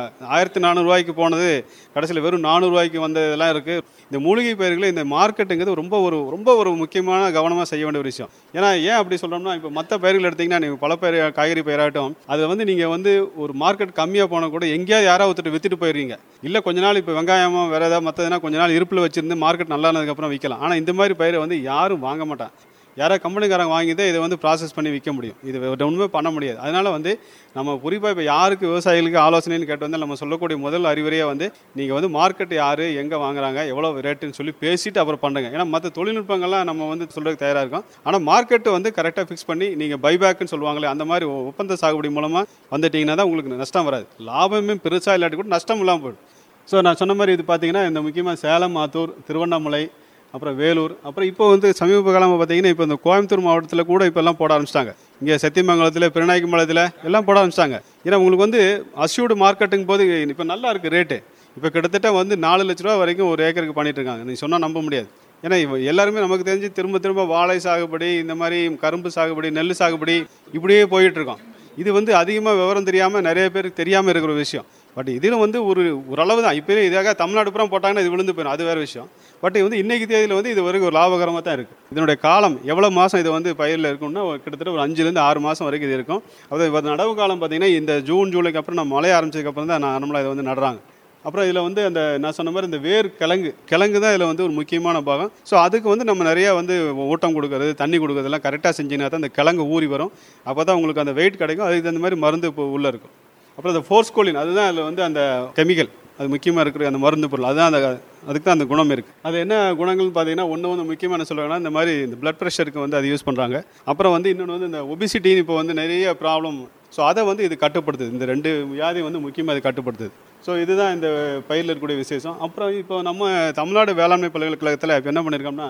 Speaker 3: 1400 ரூபாய்க்கு போனது கடைசியில் வெறும் 400 ரூபாய்க்கு வந்ததெல்லாம் இருக்குது. இந்த மூலிகை பயிர்களை இந்த மார்க்கெட்டுங்கிறது ரொம்ப ஒரு முக்கியமான கவனமாக செய்ய வேண்டிய ஒரு விஷயம். ஏன்னா ஏன் அப்படி சொல்கிறோம்னா, இப்போ மற்ற பயிர்கள் எடுத்திங்கன்னா நீங்கள் பல பயிர் காய்கறி பயிராகட்டும், அதை வந்து நீங்கள் வந்து ஒரு மார்க்கெட் கம்மியாக போனால் கூட எங்கேயாவது யாராவது ஒருத்தர் விற்றுட்டு போயிடுவீங்க. இல்லை கொஞ்ச நாள் இப்போ வெங்காயமோ வேறு ஏதாவது மற்றதுனா கொஞ்ச நாள் இருப்பில் வச்சுருந்து மார்க்கெட் நல்லா இருந்ததுக்கப்புறம் விற்கலாம். ஆனால் இந்த மாதிரி பயிரை வந்து யாரும் வாங்க மாட்டான். யாராவது கம்பெனிக்காரங்க வாங்கி தான் இதை வந்து ப்ராசஸ் பண்ணி விற்க முடியும். இது ஒன்றுமே பண்ண முடியாது. அதனால் வந்து நம்ம குறிப்பாக இப்போ யாருக்கு விவசாயிகளுக்கு ஆலோசனைன்னு கேட்டு வந்து நம்ம சொல்லக்கூடிய முதல் அறிவுரையாக வந்து நீங்கள் வந்து மார்க்கெட் யார், எங்கே வாங்குறாங்க, எவ்வளோ ரேட்டுன்னு சொல்லி பேசிட்டு அப்புறம் பண்ணுங்க. ஏன்னா மற்ற தொழில்நுட்பங்கள்லாம் நம்ம வந்து சொல்கிறதுக்கு தயாராக இருக்கும். ஆனால் மார்க்கெட்டு வந்து கரெக்டாக ஃபிக்ஸ் பண்ணி நீங்கள் பைபேக்குன்னு சொல்லுவாங்களே அந்த மாதிரி ஒப்பந்த சாகுபடி மூலமாக வந்துட்டிங்கன்னா தான் உங்களுக்கு நஷ்டம் வராது. லாபமே பெருசாக இல்லாட்டி கூட நஷ்டம் இல்லாமல் போய்டும். ஸோ நான் சொன்ன மாதிரி இது பார்த்திங்கன்னா இந்த முக்கியமாக சேலம், ஆத்தூர், திருவண்ணாமலை, அப்புறம் வேலூர், அப்புறம் இப்போ வந்து சமீப காலமாக பார்த்தீங்கன்னா இப்போ இந்த கோயம்புத்தூர் மாவட்டத்தில் கூட இப்போல்லாம் போட ஆரம்பிச்சிட்டாங்க. இங்கே சத்தியமங்கலத்தில், பெருநாய்க்குமலத்தில் எல்லாம் போட ஆரம்பிச்சிட்டாங்க. ஏன்னா உங்களுக்கு வந்து அஷ்யூர்டு மார்க்கெட்டுங்க போது இப்போ நல்லா இருக்குது ரேட்டு. இப்போ கிட்டத்தட்ட வந்து 4 லட்ச ரூபா வரைக்கும் ஒரு ஏக்கருக்கு பண்ணிட்டு இருக்காங்க. நீங்கள் சொன்னால் நம்ப முடியாது. ஏன்னா எல்லாருமே நமக்கு தெரிஞ்சு திரும்ப வாழை சாகுபடி, இந்த மாதிரி கரும்பு சாகுபடி, நெல் சாகுபடி இப்படியே போயிட்டுருக்கோம். இது வந்து அதிகமாக விவரம் தெரியாமல் நிறைய பேருக்கு தெரியாமல் இருக்கிற ஒரு விஷயம். பட் இதில் வந்து ஓரளவு தான். இப்போ இதாக தமிழ்நாடு புறம் போட்டாங்கன்னா இது விழுந்து போயிடும், அது வேறு விஷயம். பட் வந்து இன்றைக்கி தேதியில் வந்து இது வரைக்கும் ஒரு லாபகரமாக தான் இருக்குது. இதனுடைய காலம் எவ்வளோ மாதம் இது வந்து பயிரில் இருக்குன்னா கிட்டத்தட்ட ஒரு 5 to 6 மாதம் வரைக்கும் இது இருக்கும். அதாவது நடவு காலம் பார்த்திங்கன்னா இந்த ஜூன், ஜூலைக்கு அப்புறம் நம்ம மழை ஆரம்பிச்சதுக்கப்புறம் தான் நம்மளாக இதை வந்து நடுறாங்க. அப்புறம் இதில் வந்து அந்த நான் சொன்ன மாதிரி இந்த வேர் கிழங்கு தான் இதில் வந்து ஒரு முக்கியமான பாகம். ஸோ அதுக்கு வந்து நம்ம நிறையா வந்து ஊட்டம் கொடுக்கறது, தண்ணி கொடுக்கறதெல்லாம் கரெக்டாக செஞ்சிங்கன்னா தான் அந்த கிழங்கு ஊறி வரும். அப்போ தான் உங்களுக்கு அந்த வெயிட் கிடைக்கும். அதுக்கு அந்த மாதிரி மருந்து இப்போ உள்ளே இருக்கும். அப்புறம் அந்த ஃபோர்ஸ்கோலின், அதுதான் அதில் வந்து அந்த கெமிக்கல், அது முக்கியமாக இருக்கிற அந்த மருந்து பொருள், அதுதான் அதுக்கு தான் அந்த குணம் இருக்குது. அது என்ன குணங்கள்னு பார்த்தீங்கன்னா, ஒன்று முக்கியமாக என்ன சொல்லுவாங்கன்னா, இந்த மாதிரி இந்த பிளட் ப்ரெஷருக்கு வந்து அது யூஸ் பண்ணுறாங்க. அப்புறம் வந்து இன்னொன்று வந்து இந்த ஒபிசிட்டின்னு இப்போ வந்து நிறைய ப்ராப்ளம். ஸோ அதை வந்து இது கட்டுப்படுத்துது. இந்த 2 வியாதி வந்து முக்கியமாக அது கட்டுப்படுத்துது. ஸோ இதுதான் இந்த பயிரில் இருக்கக்கூடிய விசேஷம். அப்புறம் இப்போ நம்ம தமிழ்நாடு வேளாண்மை பல்கலைக்கழகத்தில் இப்போ என்ன பண்ணியிருக்கோம்னா,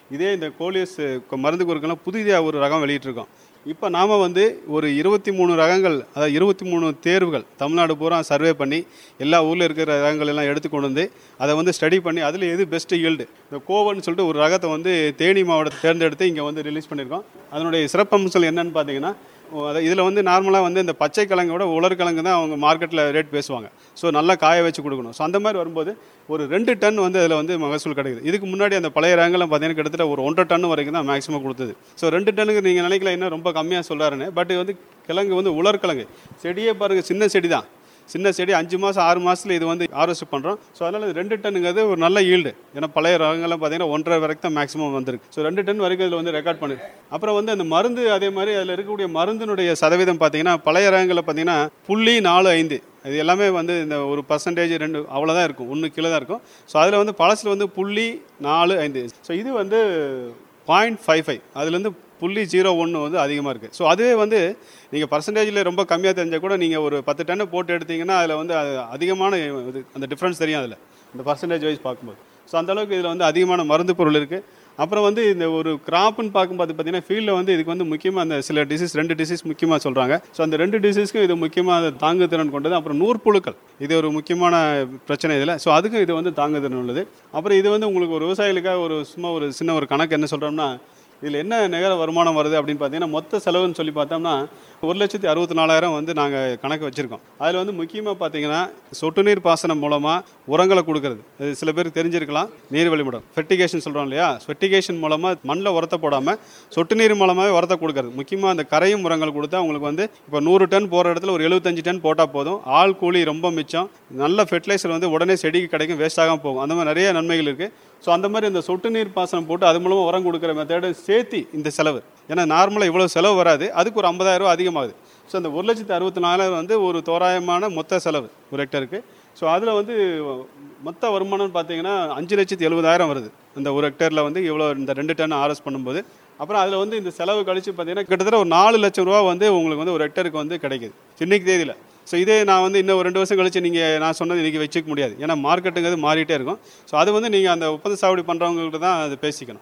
Speaker 3: இதே இந்த கோலியஸ் மருந்து குறுக்கெல்லாம் புதிதாக ஒரு ரகம் வெளியிட்டிருக்கோம். இப்போ நாம் வந்து ஒரு 23 ரகங்கள், அதாவது 23 தேர்வுகள் தமிழ்நாடு பூரா சர்வே பண்ணி எல்லா ஊரில் இருக்கிற ரகங்கள் எல்லாம் எடுத்து கொண்டு வந்து அதை வந்து ஸ்டடி பண்ணி அதில் எது பெஸ்ட் ஈல்டு, இந்த கோவன்னு சொல்லிட்டு ஒரு ரகத்தை வந்து தேனி மாவட்டத்தை தேர்ந்தெடுத்து இங்கே வந்து ரிலீஸ் பண்ணியிருக்கோம். அதனுடைய சிறப்பம்சங்கள் என்னென்னு பார்த்தீங்கன்னா, இதில் வந்து நார்மலாக வந்து இந்த பச்சை கிழங்கோட உலர்கிழங்கு தான் அவங்க மார்க்கெட்டில் ரேட் பேசுவாங்க. ஸோ நல்லா காய வச்சு கொடுக்கணும். ஸோ அந்த மாதிரி வரும்போது ஒரு 2 டன் வந்து அதில் வந்து மகசூல் கிடைக்குது. இதுக்கு முன்னாடி அந்த பழைய ரகங்கள்லாம் பார்த்தீங்கன்னா கிட்டத்தட்ட ஒரு 1.5 டன் வரைக்கும் தான் மேக்ஸிமம் கொடுத்தது. ஸோ 2 டன்னுக்கு நீங்கள் நினைக்கல இன்னும் ரொம்ப கம்மியாக சொல்கிறாருன்னு. பட் வந்து கிழங்கு வந்து உலர்கிழங்கு செடியே பாருங்கள், சின்ன செடி தான், சின்ன செடி 5 மாதம் 6 மாதத்தில் இது வந்து ஹார்வெஸ்ட் பண்ணுறோம். ஸோ அதனால் 2 டன்னுங்கிறது ஒரு நல்ல ஈல்டு. ஏன்னா பழைய ரகங்கள்லாம் பார்த்தீங்கன்னா 1.5 வரைக்கும் தான் மேக்ஸிமம் வந்திருக்கு. ஸோ 2 டன் வரைக்கும் இதில் வந்து ரெக்கார்ட் பண்ணி. அப்புறம் வந்து அந்த மருந்து, அதே மாதிரி அதில் இருக்கக்கூடிய மருந்தினுடைய சதவீதம் பார்த்தீங்கன்னா பழைய ரகங்களில் பார்த்தீங்கன்னா 0.45 இது எல்லாமே வந்து இந்த ஒரு பர்சன்டேஜ் 2 அவ்வளோதான் இருக்கும், 1 கிலோ தான் இருக்கும். ஸோ அதில் வந்து பழசில் வந்து 0.45. ஸோ இது வந்து 0.55, அதுலேருந்து 0.01 வந்து அதிகமாக இருக்குது. ஸோ அதுவே வந்து நீங்கள் பர்சன்டேஜில் ரொம்ப கம்மியாக தெரிஞ்சால் கூட நீங்கள் ஒரு 10 டன்னு போட்டு எடுத்தீங்கன்னா அதில் வந்து அதிகமான இது அந்த டிஃப்ரென்ஸ் தெரியும் அதில் இந்த பர்சன்டேஜ் வைஸ் பார்க்கும்போது. ஸோ அந்தளவுக்கு இதில் வந்து அதிகமான மருந்து பொருள் இருக்குது. அப்புறம் வந்து இந்த ஒரு கிராப்புன்னு பார்க்கும்போது பார்த்தீங்கன்னா ஃபீல்டில் வந்து இதுக்கு வந்து முக்கியமாக அந்த சில டிசீஸ் 2 டிசீஸ் முக்கியமாக சொல்கிறாங்க. ஸோ அந்த 2 டிசீஸ்க்கும் இது முக்கியமாக தாங்குதிறன் கொண்டது. அப்புறம் நூற்புழுக்கள் இது ஒரு முக்கியமான பிரச்சனை இதில். ஸோ அதுக்கும் இது வந்து தாங்குதிறன் உள்ளது. அப்புறம் இது வந்து உங்களுக்கு ஒரு விவசாயிகளுக்காக ஒரு சும்மா ஒரு சின்ன ஒரு கணக்கு என்ன சொல்கிறோம்னா, இதில் என்ன நிகர வருமானம் வருது அப்படின்னு பார்த்தீங்கன்னா, மொத்த செலவுன்னு சொல்லி பார்த்தோம்னா 1,64,000 வந்து நாங்கள் கணக்கு வச்சுருக்கோம். அதில் வந்து முக்கியமாக பார்த்தீங்கன்னா சொட்டு நீர் பாசனம் மூலமாக உரங்களை கொடுக்கறது. இது சில பேருக்கு தெரிஞ்சிருக்கலாம், நீர் வழிமுறை ஃபெர்டிகேஷன் சொல்கிறோம் இல்லையா, ஃபெர்டிகேஷன் மூலமாக மண்ணில் உரத்தை போடாமல் சொட்டு நீர் மூலமாகவே உரத்தை கொடுக்கறது. முக்கியமாக அந்த கரையும் உரங்கள் கொடுத்தா உங்களுக்கு வந்து இப்போ 100 டன் போகிற இடத்துல ஒரு 75 டன் போட்டால் போதும். ஆள் கூலி ரொம்ப மிச்சம், நல்ல ஃபெர்டிலைசர் வந்து உடனே செடிக்கு கிடைக்கும், வேஸ்ட் ஆகாமல் போகும். அந்த மாதிரி நிறைய நன்மைகள் இருக்குது. ஸோ அந்த மாதிரி இந்த சொட்டு நீர் பாசனம் போட்டு அது மூலமாக உரம் கொடுக்குற மெத்தேடு சேர்த்து இந்த செலவு, ஏன்னா நார்மலாக இவ்வளோ செலவு வராது, அதுக்கு ஒரு 50,000 ரூபா அதிகமாகுது. ஸோ அந்த 1,64,000 வந்து ஒரு தோராயமான மொத்த செலவு ஒரு ஹெக்டருக்கு. ஸோ அதில் வந்து மொத்த வருமானம்னு பார்த்தீங்கன்னா 5,70,000 வருது அந்த ஒரு ஹெக்டரில் வந்து இவ்வளோ இந்த 2 டன் ஆர்எஸ் பண்ணும்போது. அப்புறம் அதில் வந்து இந்த செலவு கழிச்சு பார்த்தீங்கன்னா கிட்டத்தட்ட ஒரு 4 லட்சம் ரூபா வந்து உங்களுக்கு வந்து ஒரு ஹெக்டருக்கு வந்து கிடைக்குது இன்னைக்கு தேதியில். ஸோ இதே நான் வந்து இன்னும் ஒரு 2 வருஷம் கழிச்சு நீங்கள் நான் சொன்னது இன்றைக்கி வச்சுக்க முடியாது, ஏன்னா மார்க்கெட்டுங்கிறது மாறிட்டே இருக்கும். ஸோ அது வந்து நீங்கள் அந்த ஒப்பந்த சாகுபடி பண்ணுறவங்கள்ட்ட தான் அது பேசிக்கணும்.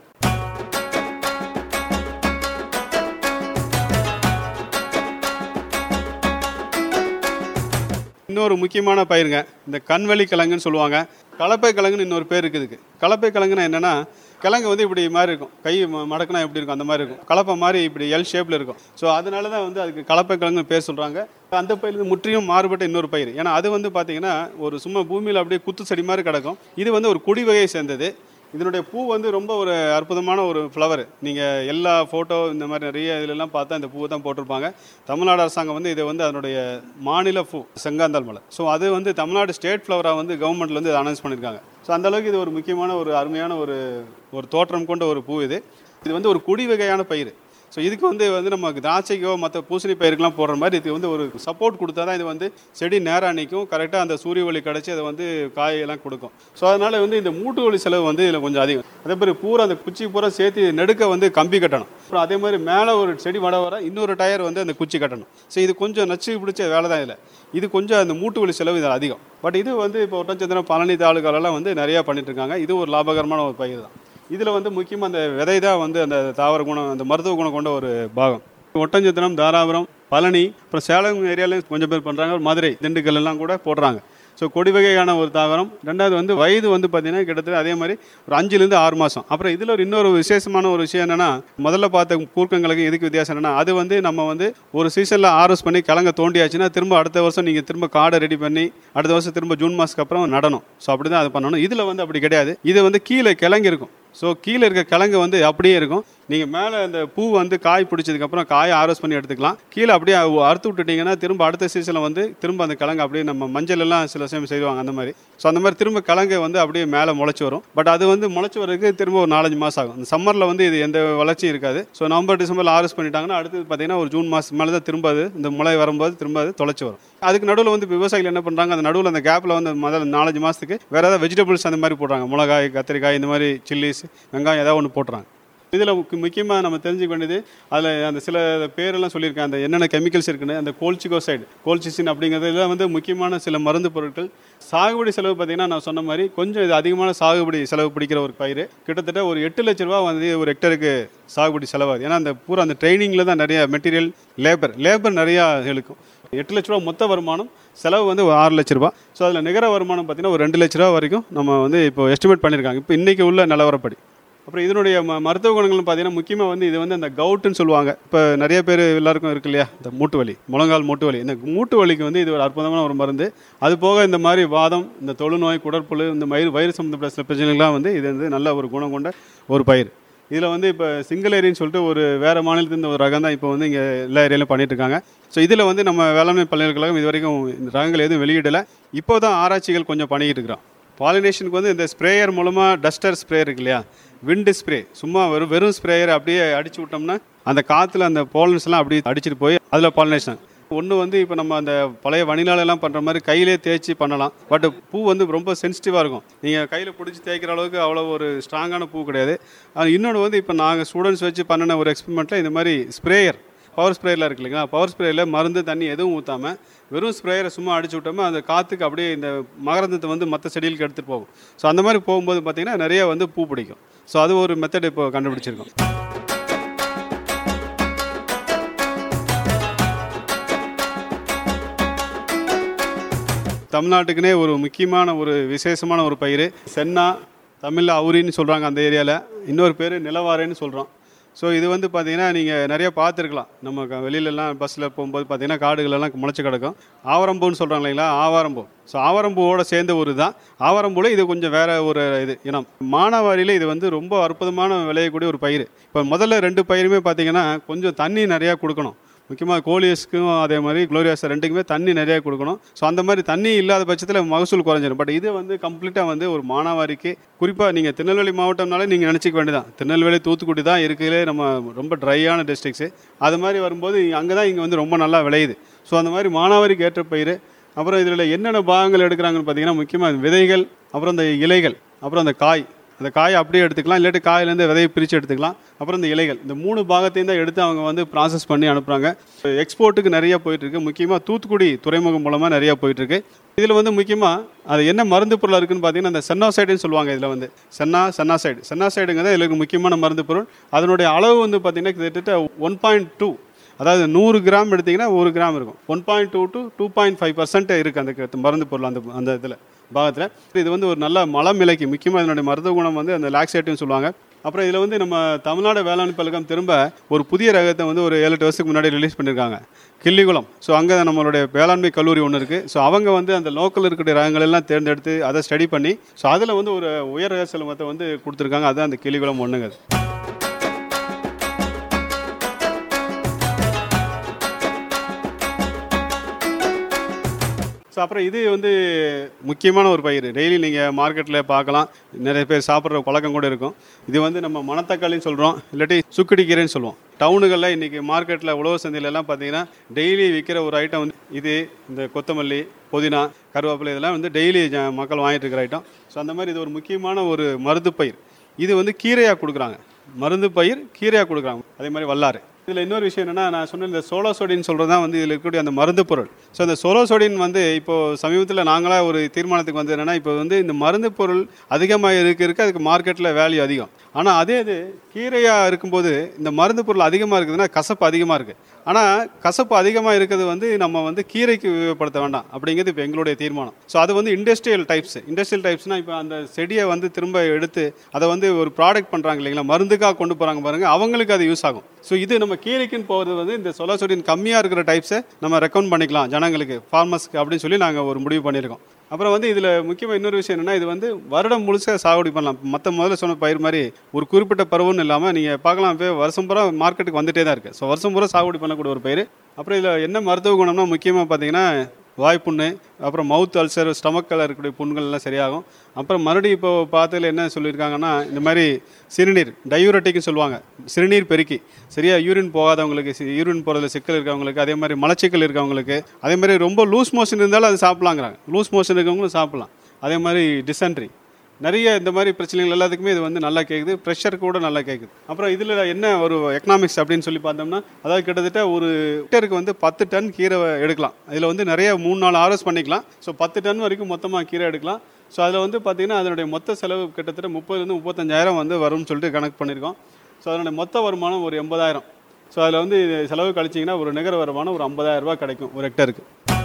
Speaker 3: இன்னொரு முக்கியமான பயிருங்க இந்த கண்வெளி கிழங்குன்னு சொல்லுவாங்க. கலப்பை கிழங்குன்னு இன்னொரு பேர் இருக்குதுக்கு. கலப்பை கிழங்குன்னா என்னென்னா, கிழங்கு வந்து இப்படி மாதிரி இருக்கும், கை மடக்குனா எப்படி இருக்கும் அந்த மாதிரி இருக்கும், கலப்பை மாதிரி இப்படி எல் ஷேப்பில் இருக்கும். ஸோ அதனால தான் வந்து அதுக்கு கலப்பை கிழங்குன்னு பேர் சொல்கிறாங்க. அந்த பயிர் முற்றிலும் மாறுபட்ட இன்னொரு பயிர். ஏன்னா அது வந்து பார்த்தீங்கன்னா ஒரு சும்மா பூமியில் அப்படியே குத்து செடி மாதிரி கிடக்கும். இது வந்து ஒரு கொடி வகையை சேர்ந்தது. இதனுடைய பூ வந்து ரொம்ப ஒரு அற்புதமான ஒரு ஃப்ளவர். நீங்கள் எல்லா ஃபோட்டோ இந்த மாதிரி நிறைய இதிலெல்லாம் பார்த்தா இந்த பூவை தான் போட்டிருப்பாங்க. தமிழ்நாடு அரசாங்கம் வந்து இதை வந்து அதனுடைய மாநில பூ செங்காந்தாள் மலர். ஸோ அது வந்து தமிழ்நாடு ஸ்டேட் ஃப்ளவராக வந்து கவர்மெண்ட்டில் வந்து அனௌன்ஸ் பண்ணியிருக்காங்க. ஸோ அந்தளவுக்கு இது ஒரு முக்கியமான ஒரு அருமையான ஒரு தோற்றம் கொண்ட ஒரு பூ இது. இது வந்து ஒரு கொடி வகையான பயிர். ஸோ இதுக்கு வந்து நமக்கு திராட்சைக்கோ மற்ற பூசணி பயிருக்கெலாம் போடுற மாதிரி இது வந்து ஒரு சப்போர்ட் கொடுத்தா தான் இது வந்து செடி நேராக நிற்கும், கரெக்டாக அந்த சூரிய ஒளி கிடச்சி அதை வந்து காயெல்லாம் கொடுக்கும். ஸோ அதனால் வந்து இந்த மூட்டு வலி செலவு வந்து இதில் கொஞ்சம் அதிகம். அதே மாதிரி பூரா அந்த குச்சி பூரா சேர்த்து நெடுக்க வந்து கம்பி கட்டணும். அப்புறம் அதே மாதிரி மேலே ஒரு செடி வர இன்னொரு டயர் வந்து அந்த குச்சி கட்டணும். ஸோ இது கொஞ்சம் நச்சு பிடிச்ச வேலை தான் இதில். இது கொஞ்சம் அந்த மூட்டு வலி செலவு இதில் அதிகம். பட் இது வந்து இப்போ ஒட்டன்சத்திரம் பழனி தாலுக்காலெல்லாம் வந்து நிறையா பண்ணிட்டுருக்காங்க. இது ஒரு லாபகரமான ஒரு பயிர் தான். இதில் வந்து முக்கியமாக அந்த விதை தான் வந்து அந்த தாவர குணம், அந்த மருத்துவ குணம் கொண்ட ஒரு பாகம். ஒட்டன்சத்திரம், தாராபுரம், பழனி, அப்புறம் சேலம் ஏரியாலையும் கொஞ்சம் பேர் பண்ணுறாங்க. மதுரை, திண்டுக்கல் எல்லாம் கூட போடுறாங்க. ஸோ கொடி வகையான ஒரு தாவரம். ரெண்டாவது வந்து வயது வந்து பார்த்திங்கன்னா கிட்டத்தட்ட அதே மாதிரி ஒரு 5லேருந்து 6 மாதம். அப்புறம் இதில் இன்னொரு விசேஷமான ஒரு விஷயம் என்னென்னா, முதல்ல பார்த்த கூர்க்கங்களுக்கு இதுக்கு வித்தியாசம் என்னென்னா, அது வந்து நம்ம வந்து ஒரு சீசனில் ஆர்வஸ் பண்ணி கிழங்க தோண்டியாச்சுன்னா திரும்ப அடுத்த வருஷம் நீங்கள் திரும்ப காடை ரெடி பண்ணி அடுத்த வருஷம் திரும்ப ஜூன் மாதத்துக்கு அப்புறம் நடணும். ஸோ அப்படி தான் அது பண்ணணும். இதில் வந்து அப்படி கிடையாது. இது வந்து கீழே கிழங்கு இருக்கும். ஸோ கீழே இருக்க கிழங்கு வந்து அப்படியே இருக்கும். நீங்கள் மேலே அந்த பூ வந்து காய் பிடிச்சதுக்கப்புறம் காயை ஆர்வஸ் பண்ணி எடுத்துக்கலாம். கீழே அப்படியே அறுத்து விட்டுட்டிங்கன்னா திரும்ப அடுத்த சீசனில் வந்து திரும்ப அந்த கிழங்கு அப்படியே நம்ம மஞ்சள் எல்லாம் சில சமயம் செய்வாங்க அந்த மாதிரி. ஸோ அந்த மாதிரி திரும்ப கிழங்கு வந்து அப்படியே மேலே முளைச்சி வரும். பட் அது வந்து முளைச்சி வரதுக்கு திரும்ப ஒரு 4-5 மாதம் ஆகும். இந்த சம்மரில் வந்து இது எந்த வளர்ச்சியும் இருக்காது. ஸோ நவம்பர் டிசம்பரில் ஆர்வஸ் பண்ணிட்டாங்கன்னா அடுத்து பார்த்தீங்கன்னா ஒரு ஜூன் மாதம் மேலே தான் திரும்ப அது இந்த முளை வரும்போது திரும்ப அது தொலைச்சி வரும். அதுக்கு நடுவில் வந்து விவசாயிகள் என்ன பண்ணுறாங்க, அந்த நடுவில் அந்த கேப்பில் வந்து முதல்ல 4-5 மாதத்துக்கு வேறு ஏதாவது வெஜிடபிள்ஸ் அந்த மாதிரி போடுறாங்க. மிளகாய், கத்திரிக்காய், இந்த மாதிரி சில்லிஸ், வெங்காயம் ஏதாவது ஒன்று போட்டுறாங்க. இதில் முக்கியமாக நம்ம தெரிஞ்சுக்க வேண்டியது அதில் அந்த சில பேரெல்லாம் சொல்லியிருக்கேன், அந்த என்னென்ன கெமிக்கல்ஸ் இருக்குன்னு. அந்த கோல்சிகோசைடு, கோல்சிசின் அப்படிங்கிறது இதெல்லாம் வந்து முக்கியமான சில மருந்து பொருட்கள். சாகுபடி செலவு பார்த்தீங்கன்னா நான் சொன்ன மாதிரி கொஞ்சம் இது அதிகமான சாகுபடி செலவு பிடிக்கிற ஒரு பயிர். கிட்டத்தட்ட ஒரு 8 லட்ச ரூபா வந்து ஒரு ஹெக்டருக்கு சாகுபடி செலவாகுது. ஏன்னா அந்த பூரா அந்த ட்ரைனிங்கில் தான் நிறைய மெட்டீரியல், லேபர் நிறையா இழுக்கும். 8 லட்ச ரூபா மொத்த வருமானம், செலவு வந்து ஒரு 6 லட்ச ரூபா. ஸோ அதில் நிகர வருமானம் பார்த்தீங்கன்னா ஒரு 2 லட்ச ரூபா வரைக்கும் நம்ம வந்து இப்போ எஸ்டிமேட் பண்ணியிருக்காங்க, இப்போ இன்றைக்கி உள்ள நிலவரப்படி. அப்புறம் இதனுடைய மருத்துவ குணங்கள்னு பார்த்தீங்கன்னா முக்கியமாக வந்து இது வந்து அந்த கவுட்டுன்னு சொல்லுவாங்க. இப்போ நிறைய பேர் எல்லாருக்கும் இருக்கு இல்லையா, இந்த மூட்டு வலி, முழங்கால் மூட்டு வலி. இந்த மூட்டு வலிக்கு வந்து இது ஒரு அற்புதமான ஒரு மருந்து. அது போக இந்த மாதிரி வாதம், இந்த தொழுநோய், குடற்புழு, இந்த வயிறு சம்மந்தப்பட்ட சில பிரச்சனைகள்லாம் வந்து இது வந்து நல்ல ஒரு குணம் கொண்ட ஒரு பயிர். இதில் வந்து இப்போ சிங்களேரின்னு சொல்லிட்டு ஒரு வேறு மாநிலத்தின் ஒரு ரகம் தான் இப்போ வந்து இங்கே எல்லா ஏரியாலையும் பண்ணிட்டு இருக்காங்க. ஸோ இதில் வந்து நம்ம வேளாண்மை பல்கலைக்கழகம் இது வரைக்கும் இந்த ரகங்கள் எதுவும் வெளியிடலை. இப்போ தான் ஆராய்ச்சிகள் கொஞ்சம் பண்ணிக்கிட்டு இருக்கிறோம். பாலினேஷனுக்கு வந்து இந்த ஸ்ப்ரேயர் மூலமாக, டஸ்டர் ஸ்ப்ரே இருக்கு இல்லையா, விண்டு ஸ்ப்ரே, சும்மா வெறும் ஸ்ப்ரேயர் அப்படியே அடிச்சு விட்டோம்னா அந்த காற்றுல அந்த பாலினேஷன்லாம் அப்படியே அடிச்சுட்டு போய் அதில் பாலினேஷன். ஒன்று வந்து இப்போ நம்ம அந்த பழைய வனிலாலெல்லாம் பண்ணுற மாதிரி கையிலே தேய்ச்சி பண்ணலாம். பட் பூ வந்து ரொம்ப சென்சிட்டிவாக இருக்கும். நீங்கள் கையில் பிடிச்சி தேய்க்கிற அளவுக்கு அவ்வளோ ஒரு ஸ்ட்ராங்கான பூ கிடையாது. இன்னொன்று வந்து இப்போ நாங்கள் ஸ்டூடெண்ட்ஸ் வச்சு பண்ணின ஒரு எக்ஸ்பெரிமெண்ட்டில் இந்த மாதிரி ஸ்ப்ரேயர், பவர் ஸ்ப்ரேயரில் இருக்கு இல்லைங்களா, பவர் ஸ்ப்ரேயரில் மருந்து தண்ணி எதுவும் ஊற்றாமல் வெறும் ஸ்ப்ரேயரை சும்மா அடிச்சு விட்டோம்னா அந்த காற்றுக்கு அப்படியே இந்த மகரந்தத்தை வந்து மற்ற செடிகளுக்கு எடுத்துகிட்டு போகும். ஸோ அந்த மாதிரி போகும்போது பார்த்திங்கன்னா நிறைய வந்து பூ பிடிக்கும். ஸோ அது ஒரு மெத்தட் இப்போ கண்டுபிடிச்சிருக்கோம். தமிழ்நாட்டுக்குனே ஒரு முக்கியமான ஒரு விசேஷமான ஒரு பயிர் சென்னா, தமிழில் அவுரின்னு சொல்கிறாங்க அந்த ஏரியாவில், இன்னொரு பேர் நிலவாரைன்னு சொல்கிறோம். ஸோ இது வந்து பார்த்திங்கன்னா நீங்கள் நிறைய பார்த்துருக்கலாம். நம்ம வெளியிலலாம் பஸ்ஸில் போகும்போது பார்த்திங்கன்னா காடுகளெல்லாம் முளைச்சி கிடக்கும். ஆவாரம்பூன்னு சொல்கிறாங்க இல்லைங்களா, ஆவாரம்பூ. ஸோ ஆவாரம்பூவோட சேர்ந்த ஒரு தான். ஆவாரம்பூவில் இது கொஞ்சம் வேறு ஒரு இது இனம். மானாவாரியில் இது வந்து ரொம்ப அற்புதமான விளையக்கூடிய ஒரு பயிர். இப்போ முதல்ல 2 பயிருமே பார்த்திங்கன்னா கொஞ்சம் தண்ணி நிறையா கொடுக்கணும். முக்கியமாக கோலியஸ்க்கும் அதே மாதிரி குளோரியாஸ் ரெண்டுக்குமே தண்ணி நிறையா கொடுக்கணும். ஸோ அந்த மாதிரி தண்ணி இல்லாத பட்சத்தில் மகசூல் குறைஞ்சிடும். பட் இது வந்து கம்ப்ளீட்டாக வந்து ஒரு மானாவாரிக்கு, குறிப்பாக நீங்கள் திருநெல்வேலி மாவட்டம்னாலே நீங்கள் நினச்சிக்க வேண்டியதான், திருநெல்வேலி தூத்துக்குடி தான் இருக்கிறதுலே நம்ம ரொம்ப ட்ரையான டிஸ்ட்ரிக்ஸு. அது மாதிரி வரும்போது அங்கே தான் இங்கே வந்து ரொம்ப நல்லா விளையுது. ஸோ அந்த மாதிரி மானாவாரிக்கு ஏற்ற பயிர். அப்புறம் இதில் என்னென்ன பாகங்கள் எடுக்கிறாங்கன்னு பார்த்தீங்கன்னா முக்கியமாக விதைகள், அப்புறம் இந்த இலைகள், அப்புறம் அந்த காய். அந்த காயை அப்படியே எடுத்துக்கலாம், இல்லாட்டி காயிலேருந்து விதையை பிரித்து எடுத்துக்கலாம். அப்புறம் இந்த இலைகள், இந்த 3 பாகத்தையும் தான் எடுத்து அவங்க வந்து ப்ராசஸ் பண்ணி அனுப்புகிறாங்க. எக்ஸ்போர்ட்டுக்கு நிறையா போயிட்டுருக்கு. முக்கியமாக தூத்துக்குடி துறைமுகம் மூலமாக நிறையா போயிட்டுருக்கு. இதில் வந்து முக்கியமாக அது என்ன மருந்து பொருளாக இருக்குதுன்னு பார்த்தீங்கன்னா அந்த சென்னாசைடுன்னு சொல்லுவாங்க. இதில் வந்து சென்னாசைடுங்கிறது இதில் முக்கியமான மருந்து பொருள். அதனுடைய அளவு வந்து பார்த்திங்கன்னா கிட்டத்தட்ட 1.2, அதாவது 100 கிராம் எடுத்திங்கன்னா 1 கிராம் இருக்கும். 1.2 to 2.5% இருக்குது அந்த மருந்து பொருள் அந்த இதில் பாகத்தில். இது வந்து ஒரு நல்ல மலமிலைக்கு, முக்கியமாக இதனுடைய மருத்துவ குணம் வந்து அந்த லாக்ஸேட்டிவ்னு சொல்லுவாங்க. அப்புறம் இதில் வந்து நம்ம தமிழ்நாடு வேளாண் பல்கலைக்கழகம் திரும்ப ஒரு புதிய ரகத்தை வந்து ஒரு 7-8 வருஷத்துக்கு முன்னாடி ரிலீஸ் பண்ணியிருக்காங்க, கிள்ளிகுளம். ஸோ அங்கே நம்மளுடைய வேளாண்மை கல்லூரி ஒன்று இருக்குது. ஸோ அவங்க வந்து அந்த லோக்கல் இருக்கிற ரகங்கள் எல்லாம் தேர்ந்தெடுத்து அதை ஸ்டடி பண்ணி ஸோ அதில் வந்து ஒரு உயர் ரக செல்வத்தை வந்து கொடுத்துருக்காங்க. அதுதான் அந்த கிள்ளிகுளம் ஒன்றுங்க. ஸோ அப்புறம் இது வந்து முக்கியமான ஒரு பயிர். டெய்லி நீங்கள் மார்க்கெட்டில் பார்க்கலாம், நிறைய பேர் சாப்பிட்ற பழக்கம் கூட இருக்கும். இது வந்து நம்ம மணத்தக்காளின்னு சொல்கிறோம், இல்லாட்டி சுக்கடிக்கீரைன்னு சொல்லுவோம். டவுனுகளில் இன்றைக்கி மார்க்கெட்டில் உழவு சந்தையிலலாம் பார்த்தீங்கன்னா டெய்லி விற்கிற ஒரு ஐட்டம் வந்து இது. இந்த கொத்தமல்லி, புதினா, கருவேப்பிலை இதெல்லாம் வந்து டெய்லி மக்கள் வாங்கிட்டு இருக்கிற ஐட்டம். ஸோ அந்த மாதிரி இது ஒரு முக்கியமான ஒரு மருந்து பயிர். இது வந்து கீரையாக கொடுக்குறாங்க, மருந்து பயிர் கீரையாக கொடுக்குறாங்க. அதே மாதிரி வல்லாறு. இதில் இன்னொரு விஷயம் என்னென்னா, நான் சொன்ன இந்த சோலோசோடின் சொல்கிறது தான் வந்து இதில் இருக்கக்கூடிய அந்த மருந்து பொருள். ஸோ இந்த சோலோசோடின் வந்து இப்போது சமீபத்தில் நாங்களாக ஒரு தீர்மானத்துக்கு வந்து என்னென்னா, இப்போ வந்து இந்த மருந்து பொருள் அதிகமாக இருக்க அதுக்கு மார்க்கெட்டில் வேல்யூ அதிகம். ஆனால் அதே இது கீரையாக இருக்கும்போது இந்த மருந்து பொருள் அதிகமாக இருக்குதுன்னா கசப்பு அதிகமாக இருக்குது. ஆனால் கசப்பு அதிகமாக இருக்கிறது வந்து நம்ம வந்து கீரைக்கு உபயோகப்படுத்த வேண்டாம் அப்படிங்கிறது இப்போ எங்களுடைய தீர்மானம். ஸோ அது வந்து இண்டஸ்ட்ரியல் டைப்ஸ்னால் இப்போ அந்த செடியை வந்து திரும்ப எடுத்து அதை வந்து ஒரு ப்ராடக்ட் பண்ணுறாங்க இல்லைங்களா, மருந்துக்காக கொண்டு போகிறாங்க பாருங்கள், அவங்களுக்கு அது யூஸ் ஆகும். ஸோ இது நம்ம கீரைக்குன்னு போகிறது வந்து இந்த சோலோசோடின் கம்மியாக இருக்கிற டைப்ஸை நம்ம ரெக்கமெண்ட் பண்ணிக்கலாம் ஜனங்களுக்கு, ஃபார்மர்ஸ்க்கு அப்படின்னு சொல்லி நாங்கள் ஒரு முடிவு பண்ணியிருக்கோம். அப்புறம் வந்து இதில் முக்கியமாக இன்னொரு விஷயம் என்னென்னா, இது வந்து வருடம் முழுசாக சாகுபடி பண்ணலாம். மற்ற முதல்ல சொன்ன பயிர் மாதிரி ஒரு குறிப்பிட்ட பருவம்னு இல்லாமல் நீங்கள் பார்க்கலாம், இப்போ வருஷம் பூரா மார்க்கெட்டுக்கு வந்துகிட்டே தான் இருக்குது. ஸோ வருஷம் பூரா சாகுபடி பண்ணக்கூடிய ஒரு பயிர். அப்புறம் இதில் என்ன மருத்துவ குணம்னா முக்கியமாக பார்த்தீங்கன்னா வாய்ப்புண்ணு, அப்புறம் மவுத் அல்சர், ஸ்டமக்கில் இருக்கக்கூடிய புண்கள்லாம் சரியாகும். அப்புறம் மறுபடியும் இப்போ பார்த்ததில் என்ன சொல்லியிருக்காங்கன்னா, இந்த மாதிரி சிறுநீர் டையூரட்டிக்னு சொல்லுவாங்க, சிறுநீர் பெருக்கி சரியாக யூரின் போகாதவங்களுக்கு, யூரின் போகிறதுல சிக்கல் இருக்கவங்களுக்கு, அதே மாதிரி மலச்சிக்கல் இருக்கவங்களுக்கு, அதே மாதிரி ரொம்ப லூஸ் மோஷன் இருந்தாலும் அது சாப்பிட்லாங்கிறாங்க. லூஸ் மோஷன் இருக்கவங்களும் சாப்பிட்லாம். அதே மாதிரி டிசென்ட்ரி, நிறைய இந்த மாதிரி பிரச்சனைகள் எல்லாத்துக்குமே இது வந்து நல்லா கேட்குது. ப்ரெஷர் கூட நல்லா கேட்குது. அப்புறம் இதில் என்ன ஒரு எக்கனாமிக்ஸ் அப்படின்னு சொல்லி பார்த்தோம்னா, அதாவது கிட்டத்தட்ட ஒரு ஹெக்டருக்கு வந்து 10 டன் கீரை எடுக்கலாம். இதில் வந்து நிறைய 3-4 ஹார்வெஸ்ட் பண்ணிக்கலாம். ஸோ 10 டன் வரைக்கும் மொத்தமாக கீரை எடுக்கலாம். ஸோ அதில் வந்து பார்த்திங்கன்னா அதனுடைய மொத்த செலவு கிட்டத்தட்ட 30,000 to 35,000 வந்து வரும்னு சொல்லிட்டு கணக்கு பண்ணியிருக்கோம். ஸோ அதனுடைய மொத்த வருமானம் ஒரு 80,000. ஸோ அதில் வந்து செலவு கழிச்சிங்கன்னா ஒரு நிகர வருமானம் ஒரு 50,000 ரூபாய் கிடைக்கும் ஒரு ஹெக்டருக்கு.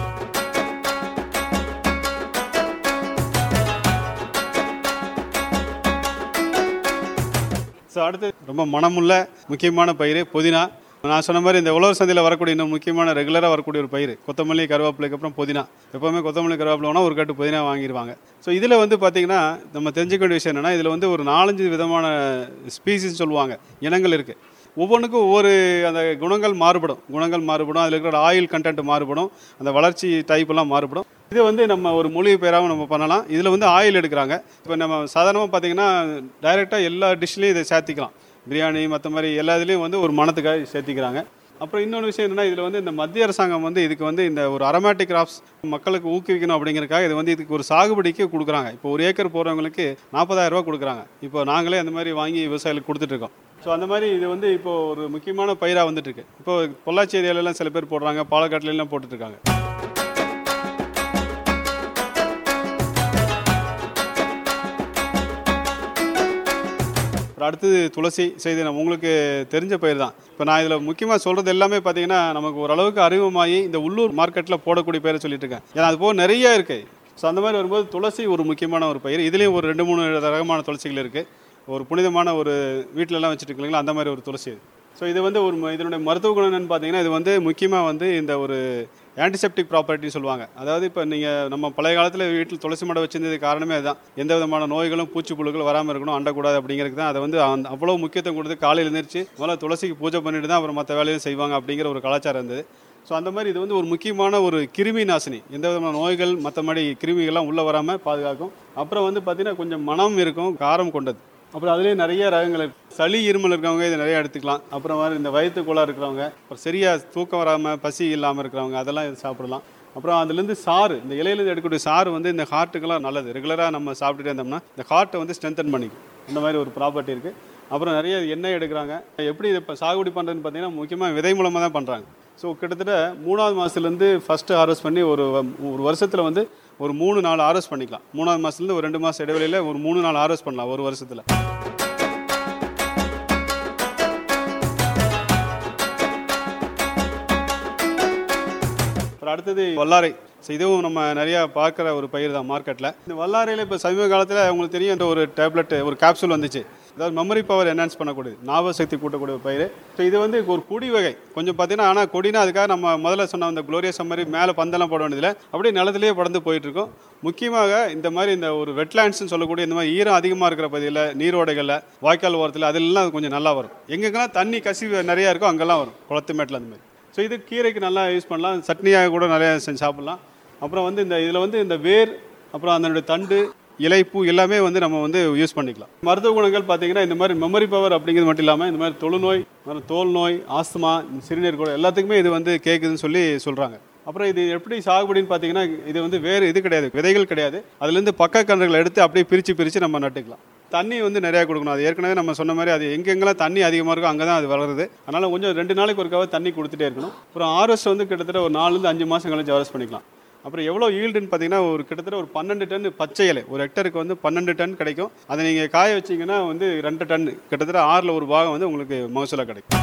Speaker 3: ஸோ அடுத்து ரொம்ப மனமுள்ள முக்கியமான பயிர் புதினா. நான் சொன்ன மாதிரி இந்த உழவர் சந்தையில் வரக்கூடிய இன்னும் முக்கியமான ரெகுலராக வரக்கூடிய ஒரு பயிர் கொத்தமல்லி கருவேப்பிலைக்கு அப்புறம் புதினா. எப்போவுமே கொத்தமல்லி கருவேப்பிலை வேணால் ஒரு கட்டு புதினா வாங்கிடுவாங்க. ஸோ இதில் வந்து பார்த்திங்கன்னா நம்ம தெரிஞ்சுக்க வேண்டிய விஷயம் என்னென்னா, இதில் வந்து ஒரு 4-5 விதமான ஸ்பீசிஸ் சொல்லுவாங்க, இனங்கள் இருக்குது. ஒவ்வொன்றுக்கும் ஒவ்வொரு அந்த குணங்கள் மாறுபடும். அதில் இருக்கிற ஆயில் கண்டென்ட் மாறுபடும், அந்த வளர்ச்சி டைப்பெல்லாம் மாறுபடும். இது வந்து நம்ம ஒரு மூலிகை பயிராகவும் நம்ம பண்ணலாம். இதில் வந்து ஆயில் எடுக்கிறாங்க. இப்போ நம்ம சாதாரணமாக பார்த்திங்கன்னா டைரெக்டாக எல்லா டிஷ்லேயும் இதை சேர்த்திக்கலாம். பிரியாணி மற்ற மாதிரி எல்லா இதுலேயும் வந்து ஒரு மணத்துக்காக சேர்த்திக்கிறாங்க. அப்புறம் இன்னொன்று விஷயம் என்னென்னா, இதில் வந்து இந்த மத்திய அரசாங்கம் வந்து இதுக்கு வந்து இந்த ஒரு அரோமேட்டிக் கிராப்ஸ் மக்களுக்கு ஊக்குவிக்கணும் அப்படிங்கிறதுக்காக இது வந்து இதுக்கு ஒரு சாகுபடிக்கு கொடுக்குறாங்க. இப்போ ஒரு ஏக்கர் போகிறவங்களுக்கு 40,000 ரூபா கொடுக்குறாங்க. இப்போ நாங்களே அந்த மாதிரி வாங்கி விவசாயிகளுக்கு கொடுத்துட்ருக்கோம். ஸோ அந்த மாதிரி இது வந்து இப்போது ஒரு முக்கியமான பயிராக வந்துட்டுருக்கு. இப்போ பொள்ளாச்சி ஏரியாலெலாம் சில பேர் போடுறாங்க, பாலக்காட்டிலலாம் போட்டுட்ருக்காங்க. அடுத்தது துளசி செய்து உங்களுக்கு தெரிஞ்ச பயிர் தான். இப்போ நான் இதில் முக்கியமாக சொல்கிறது எல்லாமே பார்த்தீங்கன்னா நமக்கு ஓரளவுக்கு அறிமுகமாகி இந்த உள்ளூர் மார்க்கெட்டில் போடக்கூடிய பயிரை சொல்லிட்டு இருக்கேன். ஏன்னா அது போக நிறைய இருக்குது. ஸோ அந்த மாதிரி வரும்போது துளசி ஒரு முக்கியமான ஒரு பயிர். இதுலேயும் ஒரு 2-3 ரகமான துளசிகள் இருக்குது. ஒரு புனிதமான ஒரு வீட்டிலலாம் வச்சுட்டு இருக்கீங்களா, அந்த மாதிரி ஒரு துளசி இது. ஸோ இது வந்து ஒரு இதனுடைய மருத்துவ குணம் என்னென்னு பார்த்தீங்கன்னா, இது வந்து முக்கியமாக வந்து இந்த ஒரு ஆன்டிசெப்டிக் ப்ராப்பர்ட்டின்னு சொல்லுவாங்க. அதாவது இப்போ நீங்கள் நம்ம பழைய காலத்தில் வீட்டில் துளசி மடம் வச்சிருந்தது காரணமே அதுதான். எந்த விதமான நோய்களும் பூச்சிப்புழுக்கள் வராமல் இருக்கணும், அண்டக்கூடாது அப்படிங்கிறது தான். அதை வந்து அவ்வளோ முக்கியத்துவம் கொடுத்து காலையில் எழுந்திரிச்சு முதல்ல துளசிக்கு பூஜை பண்ணிட்டு தான் அப்புறம் மற்ற வேலையும் செய்வாங்க அப்படிங்கிற ஒரு கலாச்சாரம் இருந்தது. ஸோ அந்த மாதிரி இது வந்து ஒரு முக்கியமான ஒரு கிருமி நாசினி. எந்த விதமான நோய்கள் மற்றபடி கிருமிகள்லாம் உள்ளே வராமல் பாதுகாக்கும். அப்புறம் வந்து பார்த்திங்கன்னா கொஞ்சம் மனம் இருக்கும், காரம் கொண்டது. அப்புறம் அதுலேயே நிறைய ரகங்கள் இருக்குது. சளி இருமல் இருக்கிறவங்க இதை நிறையா எடுத்துக்கலாம். அப்புறம் மாதிரி இந்த வயிற்றுக்குள்ளாக இருக்கிறவங்க, அப்புறம் சரியாக தூக்கம் வராமல் பசி இல்லாமல் இருக்கிறவங்க அதெல்லாம் இது சாப்பிடலாம். அப்புறம் அதுலேருந்து சாறு, இந்த இலையிலேருந்து எடுக்கக்கூடிய சாறு வந்து இந்த ஹார்ட்டுக்கெல்லாம் நல்லது. ரெகுலராக நம்ம சாப்பிட்டுட்டே இருந்தோம்னா இந்த ஹார்ட்டை வந்து ஸ்ட்ரென்தன் பண்ணிக்கும். இந்த மாதிரி ஒரு ப்ராப்பர்ட்டி இருக்குது. அப்புறம் நிறைய எண்ணெய் எடுக்கிறாங்க. எப்படி இதை இப்போ சாகுபடி பண்ணுறதுன்னு பார்த்தீங்கன்னா முக்கியமாக விதை மூலமாக தான் பண்ணுறாங்க. ஸோ கிட்டத்தட்ட 3வது மாதத்துலேருந்து ஃபஸ்ட்டு ஹார்வெஸ்ட் பண்ணி ஒரு வருஷத்தில் வந்து ஒரு 3-4 ஹார்வெஸ்ட் பண்ணிக்கலாம். 3வது மாதத்துலேருந்து ஒரு 2 மாதம் இடைவெளியில் ஒரு 3-4 ஹார்வெஸ்ட் பண்ணலாம் ஒரு வருஷத்தில். அப்புறம் அடுத்தது வல்லாரை. ஸோ இதுவும் நம்ம நிறையா பார்க்குற ஒரு பயிர் தான் மார்க்கெட்டில். இந்த வல்லாரையில் இப்போ சமீப காலத்தில் உங்களுக்கு தெரியும் இந்த ஒரு டேப்லெட் ஒரு கேப்சூல் வந்துச்சு. அதாவது மெமரி பவர் என்ஹான்ஸ் பண்ணக்கூடியது, ஞாபக சக்தி கூட்டக்கூடிய ஒரு பயிர். ஸோ இது வந்து ஒரு கொடி வகை கொஞ்சம் பார்த்தீங்கன்னா, ஆனால் கொடினா அதுக்காக நம்ம முதல்ல சொன்ன அந்த குளோரியஸ் மாதிரி மேலே பந்தெல்லாம் போட வேண்டியதில்லை, அப்படியே நிலத்திலேயே படந்து போயிட்டுருக்கோம். முக்கியமாக இந்த மாதிரி இந்த ஒரு வெட்லேண்ட்ஸ்னு சொல்லக்கூடிய இந்த மாதிரி ஈரம் அதிகமாக இருக்கிற பகுதியில், நீரோடைகளில், வாய்க்கால் ஓரத்தில் அதெல்லாம் கொஞ்சம் நல்லா வரும். எங்கெங்கெல்லாம் தண்ணி கசிவு நிறையா இருக்கோ அங்கெல்லாம் வரும், குளத்து மேட்டில் அந்த மாதிரி. ஸோ இது கீரைக்கு நல்லா யூஸ் பண்ணலாம், சட்னியாக கூட நிறையா செஞ்சு சாப்பிட்லாம். அப்புறம் வந்து இதில் வந்து இந்த வேர், அப்புறம் அதனுடைய தண்டு, இலை, பூ எல்லாமே வந்து நம்ம வந்து யூஸ் பண்ணிக்கலாம். மருத்துவ குணங்கள் பார்த்தீங்கன்னா இந்த மாதிரி மெமரி பவர் அப்படிங்கிறது மட்டும் இல்லாமல் இந்த மாதிரி தொழுநோய், தோல் நோய், ஆஸ்துமா, சிறுநீர் கூட எல்லாத்துக்குமே இது வந்து கேட்குதுன்னு சொல்லி சொல்கிறாங்க. அப்புறம் இது எப்படி சாகுபடின்னு பார்த்தீங்கன்னா, இது வந்து வேறு இது கிடையாது, விதைகள் கிடையாது. அதுலேருந்து பக்க கன்றுகளை எடுத்து அப்படியே பிரித்து நம்ம நட்டுக்கலாம். தண்ணி வந்து நிறையா கொடுக்கணும். அது ஏற்கனவே நம்ம சொன்ன மாதிரி அது எங்கெங்கெல்லாம் தண்ணி அதிகமாக இருக்கும் அங்கே தான் அது வளருது. அதனால் கொஞ்சம் 2 நாளைக்கு ஒருக்காக தண்ணி கொடுத்துட்டே இருக்கணும். அப்புறம் ஹார்வெஸ்ட் வந்து கிட்டத்தட்ட ஒரு 4-5 மாதம் கழிச்சு ஹார்வெஸ்ட் பண்ணிக்கலாம். அப்புறம் எவ்வளோ ஈல்டுன்னு பார்த்தீங்கன்னா ஒரு கிட்டத்தட்ட ஒரு 12 டன் பச்சை இலை ஒரு ஹெக்டருக்கு வந்து 12 டன் கிடைக்கும். அதை நீங்கள் காய வச்சிங்கன்னா வந்து 2 டன், கிட்டத்தட்ட 6ல் ஒரு பாகம் வந்து உங்களுக்கு மகசூலாக கிடைக்கும்.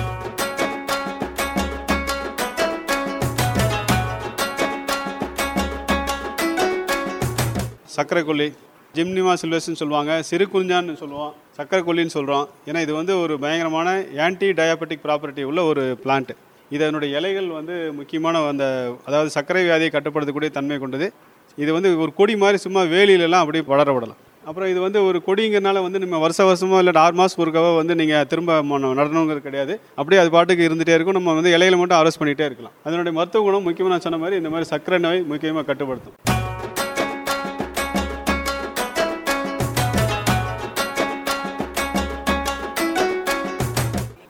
Speaker 3: சர்க்கரை கொல்லி, ஜிம்னிமா சில்வஸ்ன்னு சொல்லுவாங்க, சிறு குறிஞ்சான்னு சொல்லுவோம், சர்க்கரை கொல்லின்னு சொல்கிறோம். ஏன்னா இது வந்து ஒரு பயங்கரமான ஆன்டி டயாபெட்டிக் ப்ராப்பர்ட்டி உள்ள ஒரு பிளான்ட். இதனுடைய இலைகள் வந்து முக்கியமான அதாவது சர்க்கரை வியாதியை கட்டுப்படுத்தக்கூடிய தன்மை கொண்டது. இது வந்து ஒரு கொடி மாதிரி சும்மா வேலியிலலாம் அப்படியே வளர விடலாம். அப்புறம் இது வந்து ஒரு கொடிங்கிறனால வந்து நம்ம வருஷமாக இல்லை 6 மாதம் ஒருக்காக வந்து நீங்கள் திரும்ப நடணுங்கிறது கிடையாது. அப்படியே அது பாட்டுக்கு இருந்துகிட்டே இருக்கும். நம்ம வந்து இலையில மட்டும் அரெஸ்ட் பண்ணிகிட்டே இருக்கலாம். அதனுடைய மருத்துவ குணம் முக்கியமாக நான் சொன்ன மாதிரி இந்த மாதிரி சர்க்கரை நோய் முக்கியமாக கட்டுப்படுத்தும்.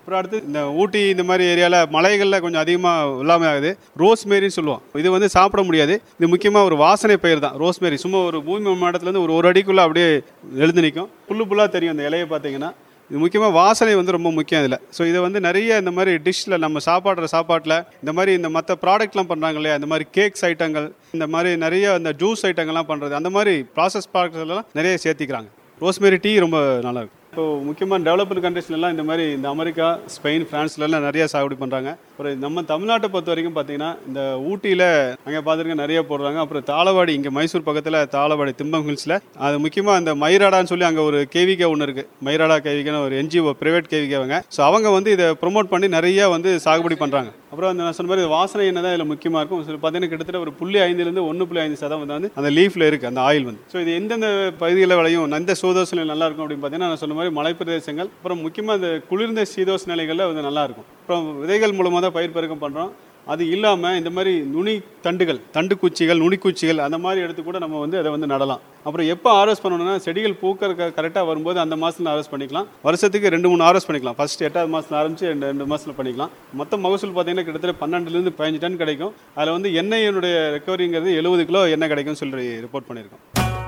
Speaker 3: அப்புறம் அடுத்து இந்த ஊட்டி இந்த மாதிரி ஏரியாவில் மலைகளில் கொஞ்சம் அதிகமாக எல்லாமே ஆகுது. ரோஸ்மேரின்னு சொல்லுவோம். இது வந்து சாப்பிட முடியாது. இது முக்கியமாக ஒரு வாசனை பயிர் தான் ரோஸ்மேரி. சும்மா ஒரு பூமி மாடத்துலேருந்து ஒரு அடிக்குள்ளே அப்படியே எழுந்து நிற்கும். புல்லாக தெரியும் அந்த இலையை பார்த்தீங்கன்னா. இது முக்கியமாக வாசனை வந்து ரொம்ப முக்கியம் இதில். ஸோ இதை வந்து நிறைய இந்த மாதிரி டிஷ்ஷில் நம்ம சாப்பாட்டில் இந்த மாதிரி இந்த மற்ற ப்ராடக்ட்லாம் பண்ணுறாங்க இல்லையா, இந்த மாதிரி கேக்ஸ் ஐட்டங்கள், இந்த மாதிரி நிறைய இந்த ஜூஸ் ஐட்டங்கள்லாம் பண்ணுறது, அந்த மாதிரி ப்ராசஸ் ப்ராடக்ட்ஸ் எல்லாம் நிறைய சேர்த்திக்கிறாங்க. ரோஸ்மேரி டீ ரொம்ப நல்லாயிருக்கும். இப்போ முக்கியமாக டெவலப்டு கண்ட்ரீஸ்லாம் இந்த மாதிரி இந்த அமெரிக்கா, ஸ்பெயின், ஃப்ரான்ஸ்லாம் நிறைய சாகுபடி பண்ணுறாங்க. அப்புறம் நம்ம தமிழ்நாட்டை பொறுத்த வரைக்கும் பார்த்தீங்கன்னா இந்த ஊட்டியில் அங்கே பார்த்துருக்க நிறைய போடுறாங்க. அப்புறம் தாளவாடி, இங்கே மைசூர் பக்கத்தில் தாளவாடி திம்பம் ஹில்ஸில் அது முக்கியமாக அந்த மைராடான்னு சொல்லி அங்கே ஒரு கேவிகே ஒன்று இருக்குது. மைராடா கேவிகேன்னு ஒரு NGO பிரைவேட் கேவிகேவங்க. ஸோ அவங்க வந்து இதை ப்ரொமோட் பண்ணி நிறைய வந்து சாகுபடி பண்ணுறாங்க. அப்புறம் அந்த நான் சொன்ன மாதிரி வாசனை என்ன தான் இதில் முக்கியமாக இருக்கும். ஸோ பார்த்தீங்கன்னா கிட்டத்தட்ட ஒரு 0.5 1.5% வந்து அந்த லீஃபில் இருக்குது அந்த ஆயில் வந்து. ஸோ இது எந்தெந்த பகுதியில் விளையும், எந்த சீதோஷ்ண நல்லா இருக்கும் அப்படின்னு பார்த்தீங்கன்னா நான் சொன்ன மாதிரி மலைப்பிரதேசங்கள், அப்புறம் முக்கியமாக இந்த குளிர்ந்த சீதோஷ்ண நிலைகளில் வந்து நல்லாயிருக்கும். அப்புறம் விதைகள் மூலமாக தான் பயிர் பெருக்கம் பண்ணுறோம். அது இல்லாமல் இந்த மாதிரி நுனி தண்டுகள், தண்டுக்குச்சிகள், நுனிக்குச்சிகள் அந்த மாதிரி எடுத்து கூட நம்ம வந்து அதை வந்து நடலாம். அப்புறம் எப்போ ஹார்வெஸ்ட் பண்ணணும்னா செடிகள் பூக்க கரெக்டாக வரும்போது அந்த மாதத்தில் ஹார்வெஸ்ட் பண்ணிக்கலாம். வருஷத்துக்கு 2-3 ஹார்வெஸ்ட் பண்ணிக்கலாம். ஃபர்ஸ்ட் 8வது மாதத்தில் ஆரம்பிச்சு 2 மாதத்தில் பண்ணிக்கலாம். மொத்த மகசூல் பார்த்தீங்கன்னா கிட்டத்தட்ட 12 to 15 டன் கிடைக்கும். அதில் வந்து எண்ணெயினுடைய ரெக்கவரிங்கிறது 70 கிலோ எண்ணெய் கிடைக்கும்னு சொல்லி ரிப்போர்ட் பண்ணியிருக்கோம்.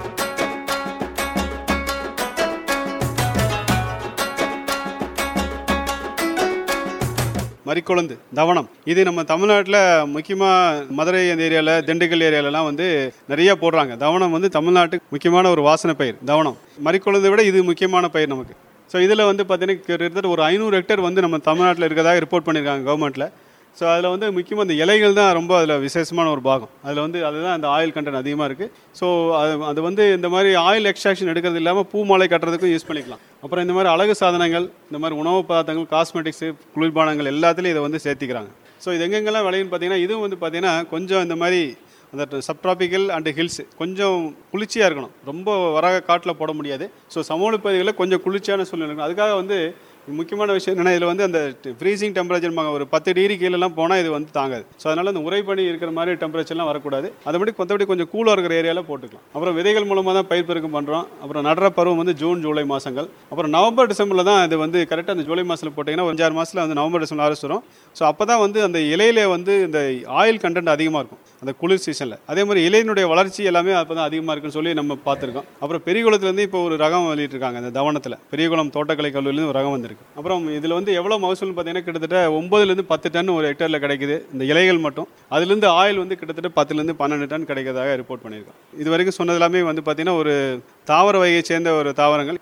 Speaker 3: மறிக்கொழுந்து, தவணம், இது நம்ம தமிழ்நாட்டில் முக்கியமாக மதுரை அந்த ஏரியாவில், திண்டுக்கல் ஏரியாலலாம் வந்து நிறைய போடுறாங்க. தவணம் வந்து தமிழ்நாட்டுக்கு முக்கியமான ஒரு வாசனை பயிர். தவணம் மறிக்கொழுந்தை விட இது முக்கியமான பயிர் நமக்கு. ஸோ இதில் வந்து பார்த்தீங்கன்னா கிட்டத்தட்ட ஒரு 500 ஹெக்டேர் வந்து நம்ம தமிழ்நாட்டில் இருக்கிறதாக ரிப்போர்ட் பண்ணியிருக்காங்க கவர்மெண்ட்டில். ஸோ அதில் வந்து முக்கியமாக இந்த இலைகள் தான் ரொம்ப அதில் விசேஷமான ஒரு பாகம். அதில் வந்து அதுதான் அந்த ஆயில் கண்டென்ட் அதிகமாக இருக்குது. ஸோ அது வந்து இந்த மாதிரி ஆயில் எக்ஸ்ட்ராக்ஷன் எடுக்கிறது இல்லாமல் பூ மாலை கட்டுறதுக்கும் யூஸ் பண்ணிக்கலாம். அப்புறம் இந்த மாதிரி அழகு சாதனங்கள், இந்த மாதிரி உணவு பதார்த்தங்கள், காஸ்மெட்டிக்ஸு, குளிர்பானங்கள் எல்லாத்துலேயும் இதை வந்து சேர்த்திக்கிறாங்க. ஸோ இது எங்கெங்கெல்லாம் விளையுன்னு பார்த்தீங்கன்னா இதுவும் வந்து பார்த்தீங்கன்னா கொஞ்சம் இந்த மாதிரி அந்த சப்ட்ராபிக்கல் அண்டு ஹில்ஸ் கொஞ்சம் குளிர்ச்சியாக இருக்கணும். ரொம்ப வராக காட்டில் போட முடியாது. ஸோ சமவெளி பகுதிகளில் கொஞ்சம் குளிர்ச்சியான சூழ்நிலை இருக்கணும். அதுக்காக வந்து முக்கியமான விஷயம் என்னென்னா இதில் வந்து அந்த ஃப்ரீசிங் டெம்பரேச்சர் ஒரு 10 டிகிரி கீழெல்லாம் போனால் இது வந்து தாங்காது. ஸோ அதனால் அந்த உறைபனி இருக்கிற மாதிரி டெம்பரேச்சர்லாம் வரக்கூடாது. அதுபடி மற்றபடி கொஞ்சம் கூலாக இருக்கிற ஏரியாவில் போட்டுக்கலாம். அப்புறம் விதைகள் மூலமாக தான் பயிர் பெருக்கம் பண்ணுறோம். அப்புறம் நடுற பருவம் வந்து ஜூன் ஜூலை மாதங்கள். அப்புறம் நவம்பர் டிசம்பரில் தான் இது வந்து கரெக்டாக அந்த ஜூலை மாதத்தில் போட்டிங்கன்னா 5-6 மாதத்தில் வந்து நவம்பர் டிசம்பர் ஆரம்பிச்சு வரும். ஸோ அப்போ தான் வந்து அந்த இலையில வந்து இந்த ஆயில் கண்டென்ட் அதிகமாக இருக்கும் அந்த குளிர் சீசனில். அதே மாதிரி இலையினுடைய வளர்ச்சி எல்லாமே அப்போ தான் அதிகமாக இருக்குன்னு சொல்லி நம்ம பார்த்துருக்கோம். அப்புறம் பெரியகுளத்துலேருந்து இப்போ ஒரு ரகம் வெளியிட்டிருக்காங்க அந்த தவணத்தில். பெரியகுளம் தோட்டக்கலை கல்லூரியிலேருந்து ஒரு ரகம் வந்திருக்கு. அப்புறம் இதில் வந்து எவ்வளோ மகசூல் பார்த்தீங்கன்னா கிட்டத்தட்ட 9 to 10 டன் ஒரு ஹெக்டேரில் கிடைக்குது இந்த இலைகள் மட்டும். அதுலேருந்து ஆயில் வந்து கிட்டத்தட்ட 10 to 12 டன் கிடைக்கிறதாக ரிப்போர்ட் பண்ணியிருக்கோம். இது வரைக்கும் சொன்னது எல்லாமே வந்து பார்த்தீங்கன்னா ஒரு தாவர வகையை சேர்ந்த ஒரு தாவரங்கள்.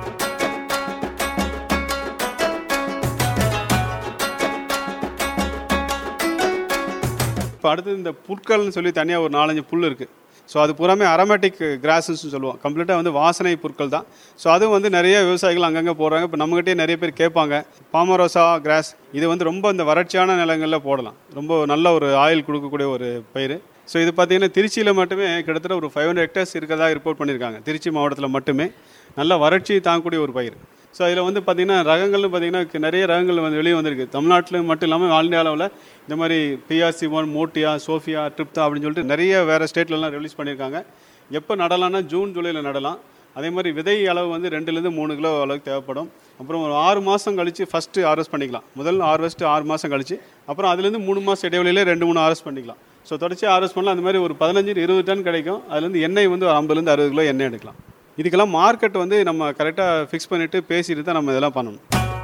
Speaker 3: இப்போ அடுத்தது இந்த புற்கள்னு சொல்லி தனியாக ஒரு 4-5 புல் இருக்குது. ஸோ அது பூராமே அரோமேட்டிக் கிராஸஸ்ன்னு சொல்லுவோம். கம்ப்ளீட்டாக வந்து வாசனை பொருட்கள் தான். ஸோ அதுவும் வந்து நிறைய விவசாயிகள் அங்கங்கே போடுறாங்க. இப்போ நம்மகிட்டே நிறைய பேர் கேட்பாங்க பாமரோசா கிராஸ். இது வந்து ரொம்ப இந்த வறட்சியான நிலங்களில் போடலாம். ரொம்ப நல்ல ஒரு ஆயில் கொடுக்கக்கூடிய ஒரு பயிர். ஸோ இது பார்த்திங்கன்னா திருச்சியில் மட்டுமே கிட்டத்தட்ட ஒரு 500 ஹெக்டேர்ஸ் இருக்கிறதா ரிப்போர்ட் பண்ணியிருக்காங்க. திருச்சி மாவட்டத்தில் மட்டுமே நல்ல வறட்சி தாங்கக்கூடிய ஒரு பயிர். ஸோ அதில் வந்து பார்த்திங்கன்னா ரகங்கள்னு பார்த்திங்கன்னா நிறைய ரகங்கள் வந்து வெளியே வந்திருக்கு. தமிழ்நாட்டில் மட்டும் இல்லாமல் ஆல் இந்தியா அளவில் இந்த மாதிரி PRC1, மோட்டியா, சோஃபியா, ட்ரிப்தா அப்படின்னு சொல்லிட்டு நிறைய வேறு ஸ்டேட்லலாம் ரிலீஸ் பண்ணியிருக்காங்க. எப்போ நடலாம்னா ஜூன் ஜூலையில் நடலாம். அதே மாதிரி விதை அளவு வந்து 2 to 3 கிலோ அளவுக்கு தேவைப்படும். அப்புறம் ஒரு 6 மாதம் கழித்து ஃபஸ்ட்டு ஹார்வெஸ்ட் பண்ணிக்கலாம். முதல் ஹார்வெஸ்ட்டு 6 மாதம் கழிச்சு, அப்புறம் அதுலேருந்து 3 மாதம் இடைவெளியிலே 2-3 ஹார்வெஸ்ட் பண்ணிக்கலாம். ஸோ தொடர்ச்சி ஹார்வெஸ்ட் பண்ணலாம். அந்த மாதிரி ஒரு 15 to 20 டன் கிடைக்கும். அதுலேருந்து எண்ணெய் வந்து 50 to 60 கிலோ எண்ணெய் எடுக்கலாம். இதுக்கெல்லாம் மார்க்கெட் வந்து நம்ம கரெக்டாக ஃபிக்ஸ் பண்ணிவிட்டு பேசிட்டு தான் நம்ம இதெல்லாம் பண்ணணும்.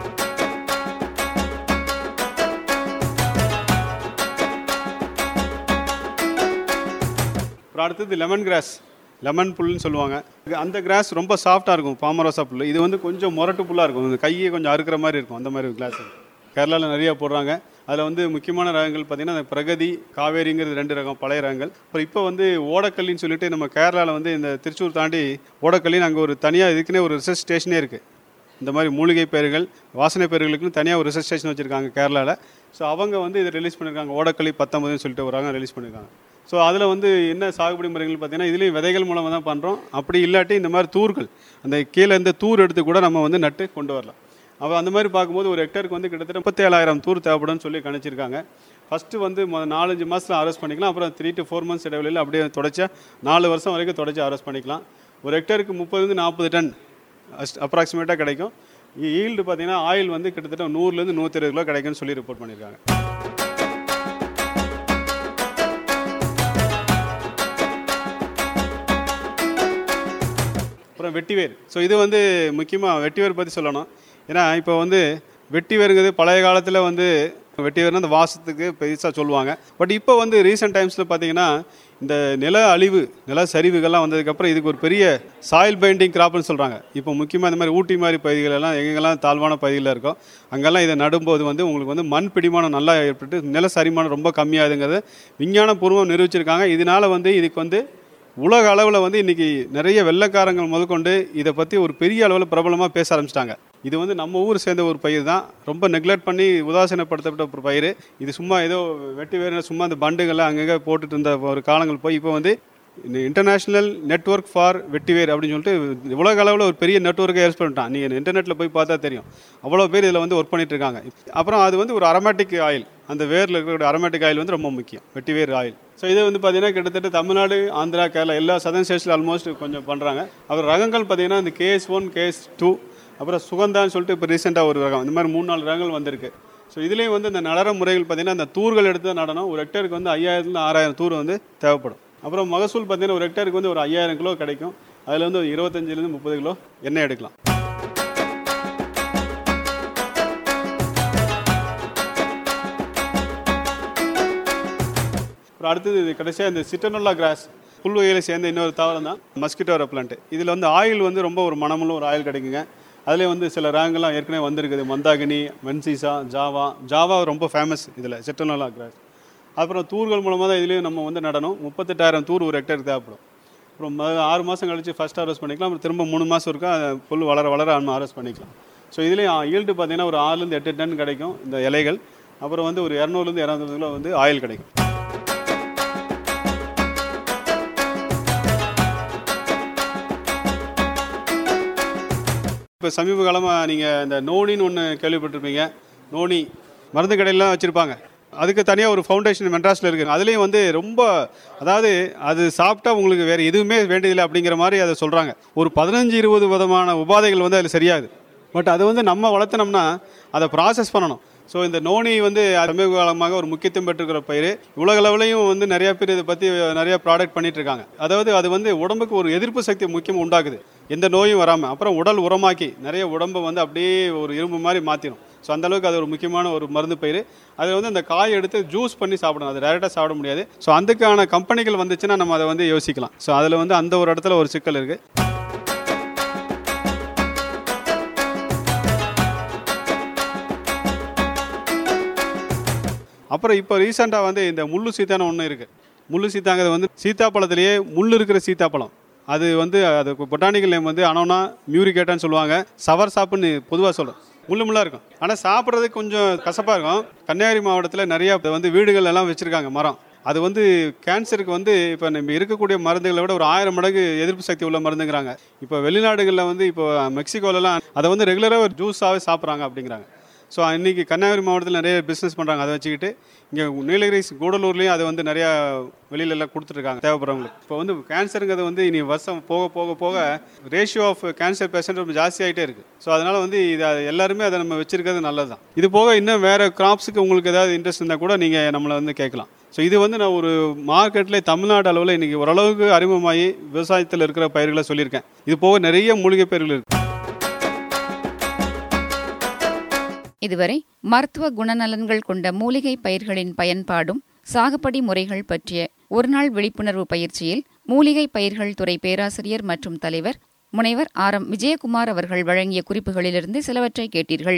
Speaker 3: அப்புறம் அடுத்தது லெமன் கிராஸ், லெமன் புல்லுன்னு சொல்லுவாங்க. அந்த கிராஸ் ரொம்ப சாஃப்டாக இருக்கும். பாமரோசா புல் இது வந்து கொஞ்சம் முரட்டு புல்லாக இருக்கும். இந்த கையை கொஞ்சம் அறுக்கிற மாதிரி இருக்கும். அந்த மாதிரி கிராஸ் கேரளாவில் நிறையா போடுறாங்க. அதில் வந்து முக்கியமான ரகங்கள் பார்த்திங்கன்னா அந்த பிரகதி, காவேரிங்கிறது 2 ரகம் பழைய ரகங்கள். அப்புறம் இப்போ வந்து ஓடக்கல்லின்னு சொல்லிட்டு நம்ம கேரளாவில் வந்து இந்த திருச்சூர் தாண்டி ஓடக்கல்லின்னு அங்கே ஒரு தனியாக இதுக்குன்னே ஒரு ரிசர்ச் ஸ்டேஷனே இருக்குது. இந்த மாதிரி மூலிகை பயிர்கள், வாசனை பயிர்களுக்குன்னு தனியாக ஒரு ரிசர்ச் ஸ்டேஷன் வச்சுருக்காங்க கேரளாவில். ஸோ அவங்க வந்து இதை ரிலீஸ் பண்ணியிருக்காங்க. ஓடக்கல்லி 19 சொல்லிட்டு ஒரு ரகம் ரிலீஸ் பண்ணியிருக்காங்க. ஸோ அதில் வந்து என்ன சாகுபடி முறைகள் பார்த்திங்கன்னா இதுலேயும் விதைகள் மூலமாக தான் பண்ணுறோம். அப்படி இல்லாட்டி இந்த மாதிரி தூர்கள், அந்த கீழே இந்த தூர் எடுத்து கூட நம்ம வந்து நட்டு கொண்டு வரலாம். அப்போ அந்த மாதிரி பார்க்கும்போது ஒரு ஹெக்டருக்கு வந்து கிட்டத்தட்ட 37,000 தூர் தேவைப்படும்னு சொல்லி கணிச்சிருக்காங்க. ஃபஸ்ட்டு வந்து 4-5 மாதத்தில் ஹார்வெஸ்ட் பண்ணிக்கலாம். அப்புறம் 3 to 4 months இடைவெளியில் அப்படியே தொடச்சா 4 வருஷம் வரைக்கும் தொடச்சி ஹார்வெஸ்ட் பண்ணிக்கலாம். ஒரு ஹெக்டருக்கு 30 to 40 டன் அப்ராக்சிமேட்டாக கிடைக்கும். ஈல்டு பார்த்தீங்கன்னா ஆயில் வந்து கிட்டத்தட்ட 100லேருந்து 120 கிலோ கிடைக்கும்னு சொல்லி ரிப்போர்ட் பண்ணியிருக்காங்க. அப்புறம் வெட்டிவேர். ஸோ இது வந்து முக்கியமாக வெட்டிவேர் பற்றி சொல்லணும். ஏன்னா இப்போ வந்து வெட்டிவேருங்கிறது பழைய காலத்தில் வந்து வெட்டிவேர்னா அந்த வாசத்துக்கு பெருசாக சொல்லுவாங்க. பட் இப்போ வந்து ரீசெண்ட் டைம்ஸில் பார்த்தீங்கன்னா இந்த நில அழிவு, நில சரிவுகள்லாம் வந்ததுக்கப்புறம் இதுக்கு ஒரு பெரிய சாயில் பைண்டிங் கிராப்னு சொல்கிறாங்க. இப்போ முக்கியமாக இந்த மாதிரி ஊட்டி மாதிரி பகுதிகளெல்லாம் எங்கெங்கெல்லாம் தாழ்வான பகுதியில் இருக்கோ அங்கெல்லாம் இதை நடும்போது வந்து உங்களுக்கு வந்து மண் பிடிமானம் நல்லா ஏற்பட்டு நில சரிமானம் ரொம்ப கம்மியாகுதுங்கிறத விஞ்ஞானபூர்வம் நிரூபிச்சிருக்காங்க. இதனால் வந்து இதுக்கு வந்து உலக அளவில் வந்து இன்றைக்கி நிறைய வெள்ளைக்காரங்கள் முதற்கொண்டு இதை பற்றி ஒரு பெரிய அளவில் பிரபலமாக பேச ஆரம்பிச்சிட்டாங்க. இது வந்து நம்ம ஊர் சேர்ந்த ஒரு பயிர் தான், ரொம்ப நெக்லெக்ட் பண்ணி உதாசீனப்படுத்தப்பட்ட ஒரு பயிர். இது சும்மா ஏதோ வெட்டி வேறு சும்மா அந்த பண்டுகள்லாம் அங்கங்கே போட்டுட்டு இருந்த ஒரு காலங்கள் போய் இப்போ வந்து இந்த இன்டர்நேஷ்னல் நெட்வொர்க் ஃபார் வெட்டிவேர் அப்படின்னு சொல்லிட்டு உலக அளவில் ஒரு பெரிய நெட்வொர்க்கை ஏற்படுத்தி பண்ணிட்டான். நீங்கள் இன்டர்நெட்டில் போய் பார்த்தா தெரியும், அவ்வளோ பேர் இதில் வந்து ஒர்க் பண்ணிட்டு இருக்காங்க. அப்புறம் அது வந்து ஒரு அரோமேட்டிக் ஆயில், அந்த வேரில் இருக்கக்கூடிய அரோமேட்டிக் ஆயில் வந்து ரொம்ப முக்கியம், வெட்டிவேர் ஆயில். ஸோ இது வந்து பார்த்தீங்கன்னா கிட்டத்தட்ட தமிழ்நாடு, ஆந்திரா, கேரளா எல்லா சதர்ன் ஸ்டேட்ஸில் ஆல்மோஸ்ட் கொஞ்சம் பண்ணுறாங்க. அப்புறம் ரகங்கள் பார்த்தீங்கன்னா இந்த KS1, KS2, அப்புறம் சுகந்தான்னு சொல்லிட்டு இப்போ ரீசெண்டாக ஒரு ரகம், இந்த மாதிரி 3-4 ரகங்கள் வந்திருக்கு. ஸோ இதுலேயும் வந்து இந்த நடர முறைகள் பார்த்தீங்கன்னா அந்த தூர்கள் எடுத்து தான் நடனம். ஒரு ஹெக்டருக்கு வந்து 5000 to 6000 தூர் வந்து தேவைப்படும். அப்புறம் மகசூல் பார்த்தீங்கன்னா ஒரு ஹெக்டருக்கு வந்து ஒரு 5000 கிலோ கிடைக்கும். அதில் வந்து ஒரு 25 to 30 கிலோ எண்ணெய் எடுக்கலாம். அப்புறம் அடுத்தது இது கடைசியாக இந்த சிட்டனோலா கிராஸ் புல் வகையில் சேர்ந்த இன்னொரு தாவரம் தான் மஸ்கிட்டோ ரெப்லண்ட். இதில் வந்து ஆயில் வந்து ரொம்ப ஒரு மனமுள்ள ஒரு ஆயில் கிடைக்குங்க. அதிலே வந்து சில ரகங்கள்லாம் ஏற்கனவே வந்திருக்குது, மந்தாகினி, வென்சிசா, ஜாவா ரொம்ப ஃபேமஸ் இதில் சிட்டனோலா கிராஸ். அப்புறம் தூர்கள் மூலமாக தான் இதுலேயும் நம்ம வந்து நடணும். 38,000 தூர் ஒரு ஹெக்டருக்கு தேவைப்படும். அப்புறம் 6 மாதம் கழித்து ஃபஸ்ட் ஹார்வெஸ்ட் பண்ணிக்கலாம். அப்புறம் திரும்ப 3 மாதம் இருக்கா புல் வளர ஹார்வெஸ்ட் பண்ணிக்கலாம். ஸோ இதுலேயும் ஈல்டு பார்த்தீங்கன்னா ஒரு 6 to 8 டன் கிடைக்கும் இந்த இலைகள். அப்புறம் வந்து ஒரு 200 to 250 கிலோ வந்து ஆயில் கிடைக்கும். இப்போ சமீப காலமாக நீங்கள் இந்த நோனின்னு ஒன்று கேள்விப்பட்டிருப்பீங்க. நோனி மருந்து கடையிலாம் வச்சுருப்பாங்க. அதுக்கு தனியாக ஒரு ஃபவுண்டேஷன் மெட்ராஸில் இருக்குது. அதுலேயும் வந்து ரொம்ப, அதாவது அது சாப்பிட்டா உங்களுக்கு வேறு எதுவுமே வேண்டியதில்லை அப்படிங்கிற மாதிரி அதை சொல்கிறாங்க. ஒரு 15-20 விதமான உபாதைகள் வந்து அதில் சரியாகுது. பட் அது வந்து நம்ம வளர்த்தனோம்னா அதை ப்ராசஸ் பண்ணணும். ஸோ இந்த நோனி வந்து சமீப காலமாக ஒரு முக்கியத்துவம் பெற்றுக்கிற பயிர். உலக அளவுலையும் வந்து நிறையா பேர் இதை பற்றி நிறையா ப்ராடக்ட் பண்ணிட்டு இருக்காங்க. அதாவது அது வந்து உடம்புக்கு ஒரு எதிர்ப்பு சக்தி முக்கியம் உண்டாக்குது, எந்த நோயும் வராமல். அப்புறம் உடல் உரமாக்கி நிறைய உடம்பை வந்து அப்படியே ஒரு இரும்பு மாதிரி மாற்றிடும். ஸோ அந்தளவுக்கு அது ஒரு முக்கியமான ஒரு மருந்து பயிர். அதில் வந்து அந்த காய் எடுத்து ஜூஸ் பண்ணி சாப்பிடணும், அது டைரெக்டாக சாப்பிட முடியாது. ஸோ அதுக்கான கம்பெனிகள் வந்துச்சுன்னா நம்ம அதை வந்து யோசிக்கலாம். ஸோ அதில் வந்து அந்த ஒரு இடத்துல ஒரு சிக்கல் இருக்குது. அப்புறம் இப்போ ரீசெண்டாக வந்து இந்த முள்ளு சீத்தான்னு ஒன்று இருக்குது. முள்ளு சீத்தாங்கிறது வந்து சீத்தாப்பழத்திலேயே முள் இருக்கிற சீத்தாப்பழம். அது வந்து அது பொட்டானிக்கல் நேம் வந்து அனோனா மியூரிகேட்டான்னு சொல்லுவாங்க. சவர் சாப்புன்னு பொதுவாக சொல்கிறோம். முள்ளாக இருக்கும், ஆனால் சாப்பிட்றதுக்கு கொஞ்சம் கசப்பாக இருக்கும். கன்னியாகுமரி மாவட்டத்தில் நிறையா வந்து வீடுகள் எல்லாம் வச்சுருக்காங்க மரம். அது வந்து கேன்சருக்கு வந்து இப்போ நம்ம இருக்கக்கூடிய மருந்துகளை விட ஒரு 1000 மடங்கு எதிர்ப்பு சக்தி உள்ள மருந்துங்கிறாங்க. இப்போ வெளிநாடுகளில் வந்து இப்போ மெக்சிகோலலாம் அதை வந்து ரெகுலராக ஒரு ஜூஸாகவே சாப்பிட்றாங்க அப்படிங்கிறாங்க. ஸோ இன்றைக்கி கன்னியாகுமரி மாவட்டத்தில் நிறைய பிஸ்னஸ் பண்ணுறாங்க. அதை வச்சுக்கிட்டு இங்கே நீலகிரி கூடலூர்லேயும் அதை வந்து நிறையா வெளியிலெல்லாம் கொடுத்துட்ருக்காங்க தேவைப்படுறவங்களுக்கு. இப்போ வந்து கேன்சருங்கிறது வந்து இனி வருஷம் போக ரேஷியோ ஆஃப் கேன்சர் பேஷண்ட் ரொம்ப ஜாஸ்தியாகிட்டே இருக்குது. ஸோ அதனால் வந்து இதை எல்லாருமே அதை நம்ம வச்சுருக்கிறது நல்லது தான். இது போக இன்னும் வேறு கிராப்ஸுக்கு உங்களுக்கு ஏதாவது இன்ட்ரெஸ்ட் இருந்தால் கூட நீங்கள் நம்மளை வந்து கேட்கலாம். ஸோ இது வந்து நான் ஒரு மார்க்கெட்டில் தமிழ்நாடு அளவில் இன்றைக்கி ஓரளவுக்கு அறிமுகமாகி விவசாயத்தில் இருக்கிற பயிர்களை சொல்லியிருக்கேன். இது போக நிறைய மூலிகை பயிர்கள் இருக்குது.
Speaker 2: இதுவரை மருத்துவ குணநலன்கள் கொண்ட மூலிகை பயிர்களின் பயன்பாடும் சாகுபடி முறைகள் பற்றிய ஒருநாள் விழிப்புணர்வு பயிற்சியில் மூலிகை பயிர்கள் துறை பேராசிரியர் மற்றும் தலைவர் முனைவர் RM விஜயகுமார் அவர்கள் வழங்கிய குறிப்புகளிலிருந்து சிலவற்றை கேட்டீர்கள்.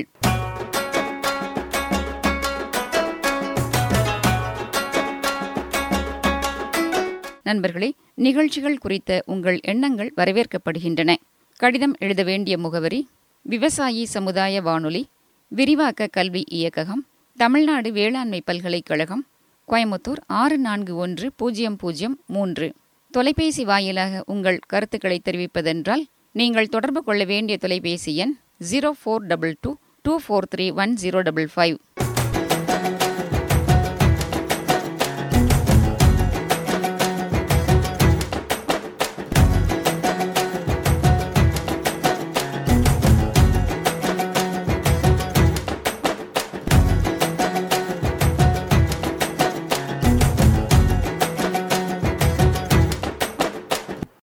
Speaker 2: நண்பர்களே, நிகழ்ச்சிகள் குறித்த உங்கள் எண்ணங்கள் வரவேற்கப்படுகின்றன. கடிதம் எழுத வேண்டிய முகவரி: விவசாயி சமுதாய வானொலி, விரிவாக்க கல்வி இயக்ககம், தமிழ்நாடு வேளாண்மை பல்கலைக்கழகம், கோயமுத்தூர் 641003. தொலைபேசி வாயிலாக உங்கள் கருத்துக்களை தெரிவிப்பதென்றால் நீங்கள் தொடர்பு கொள்ள வேண்டிய தொலைபேசி எண் 0422 243 1055.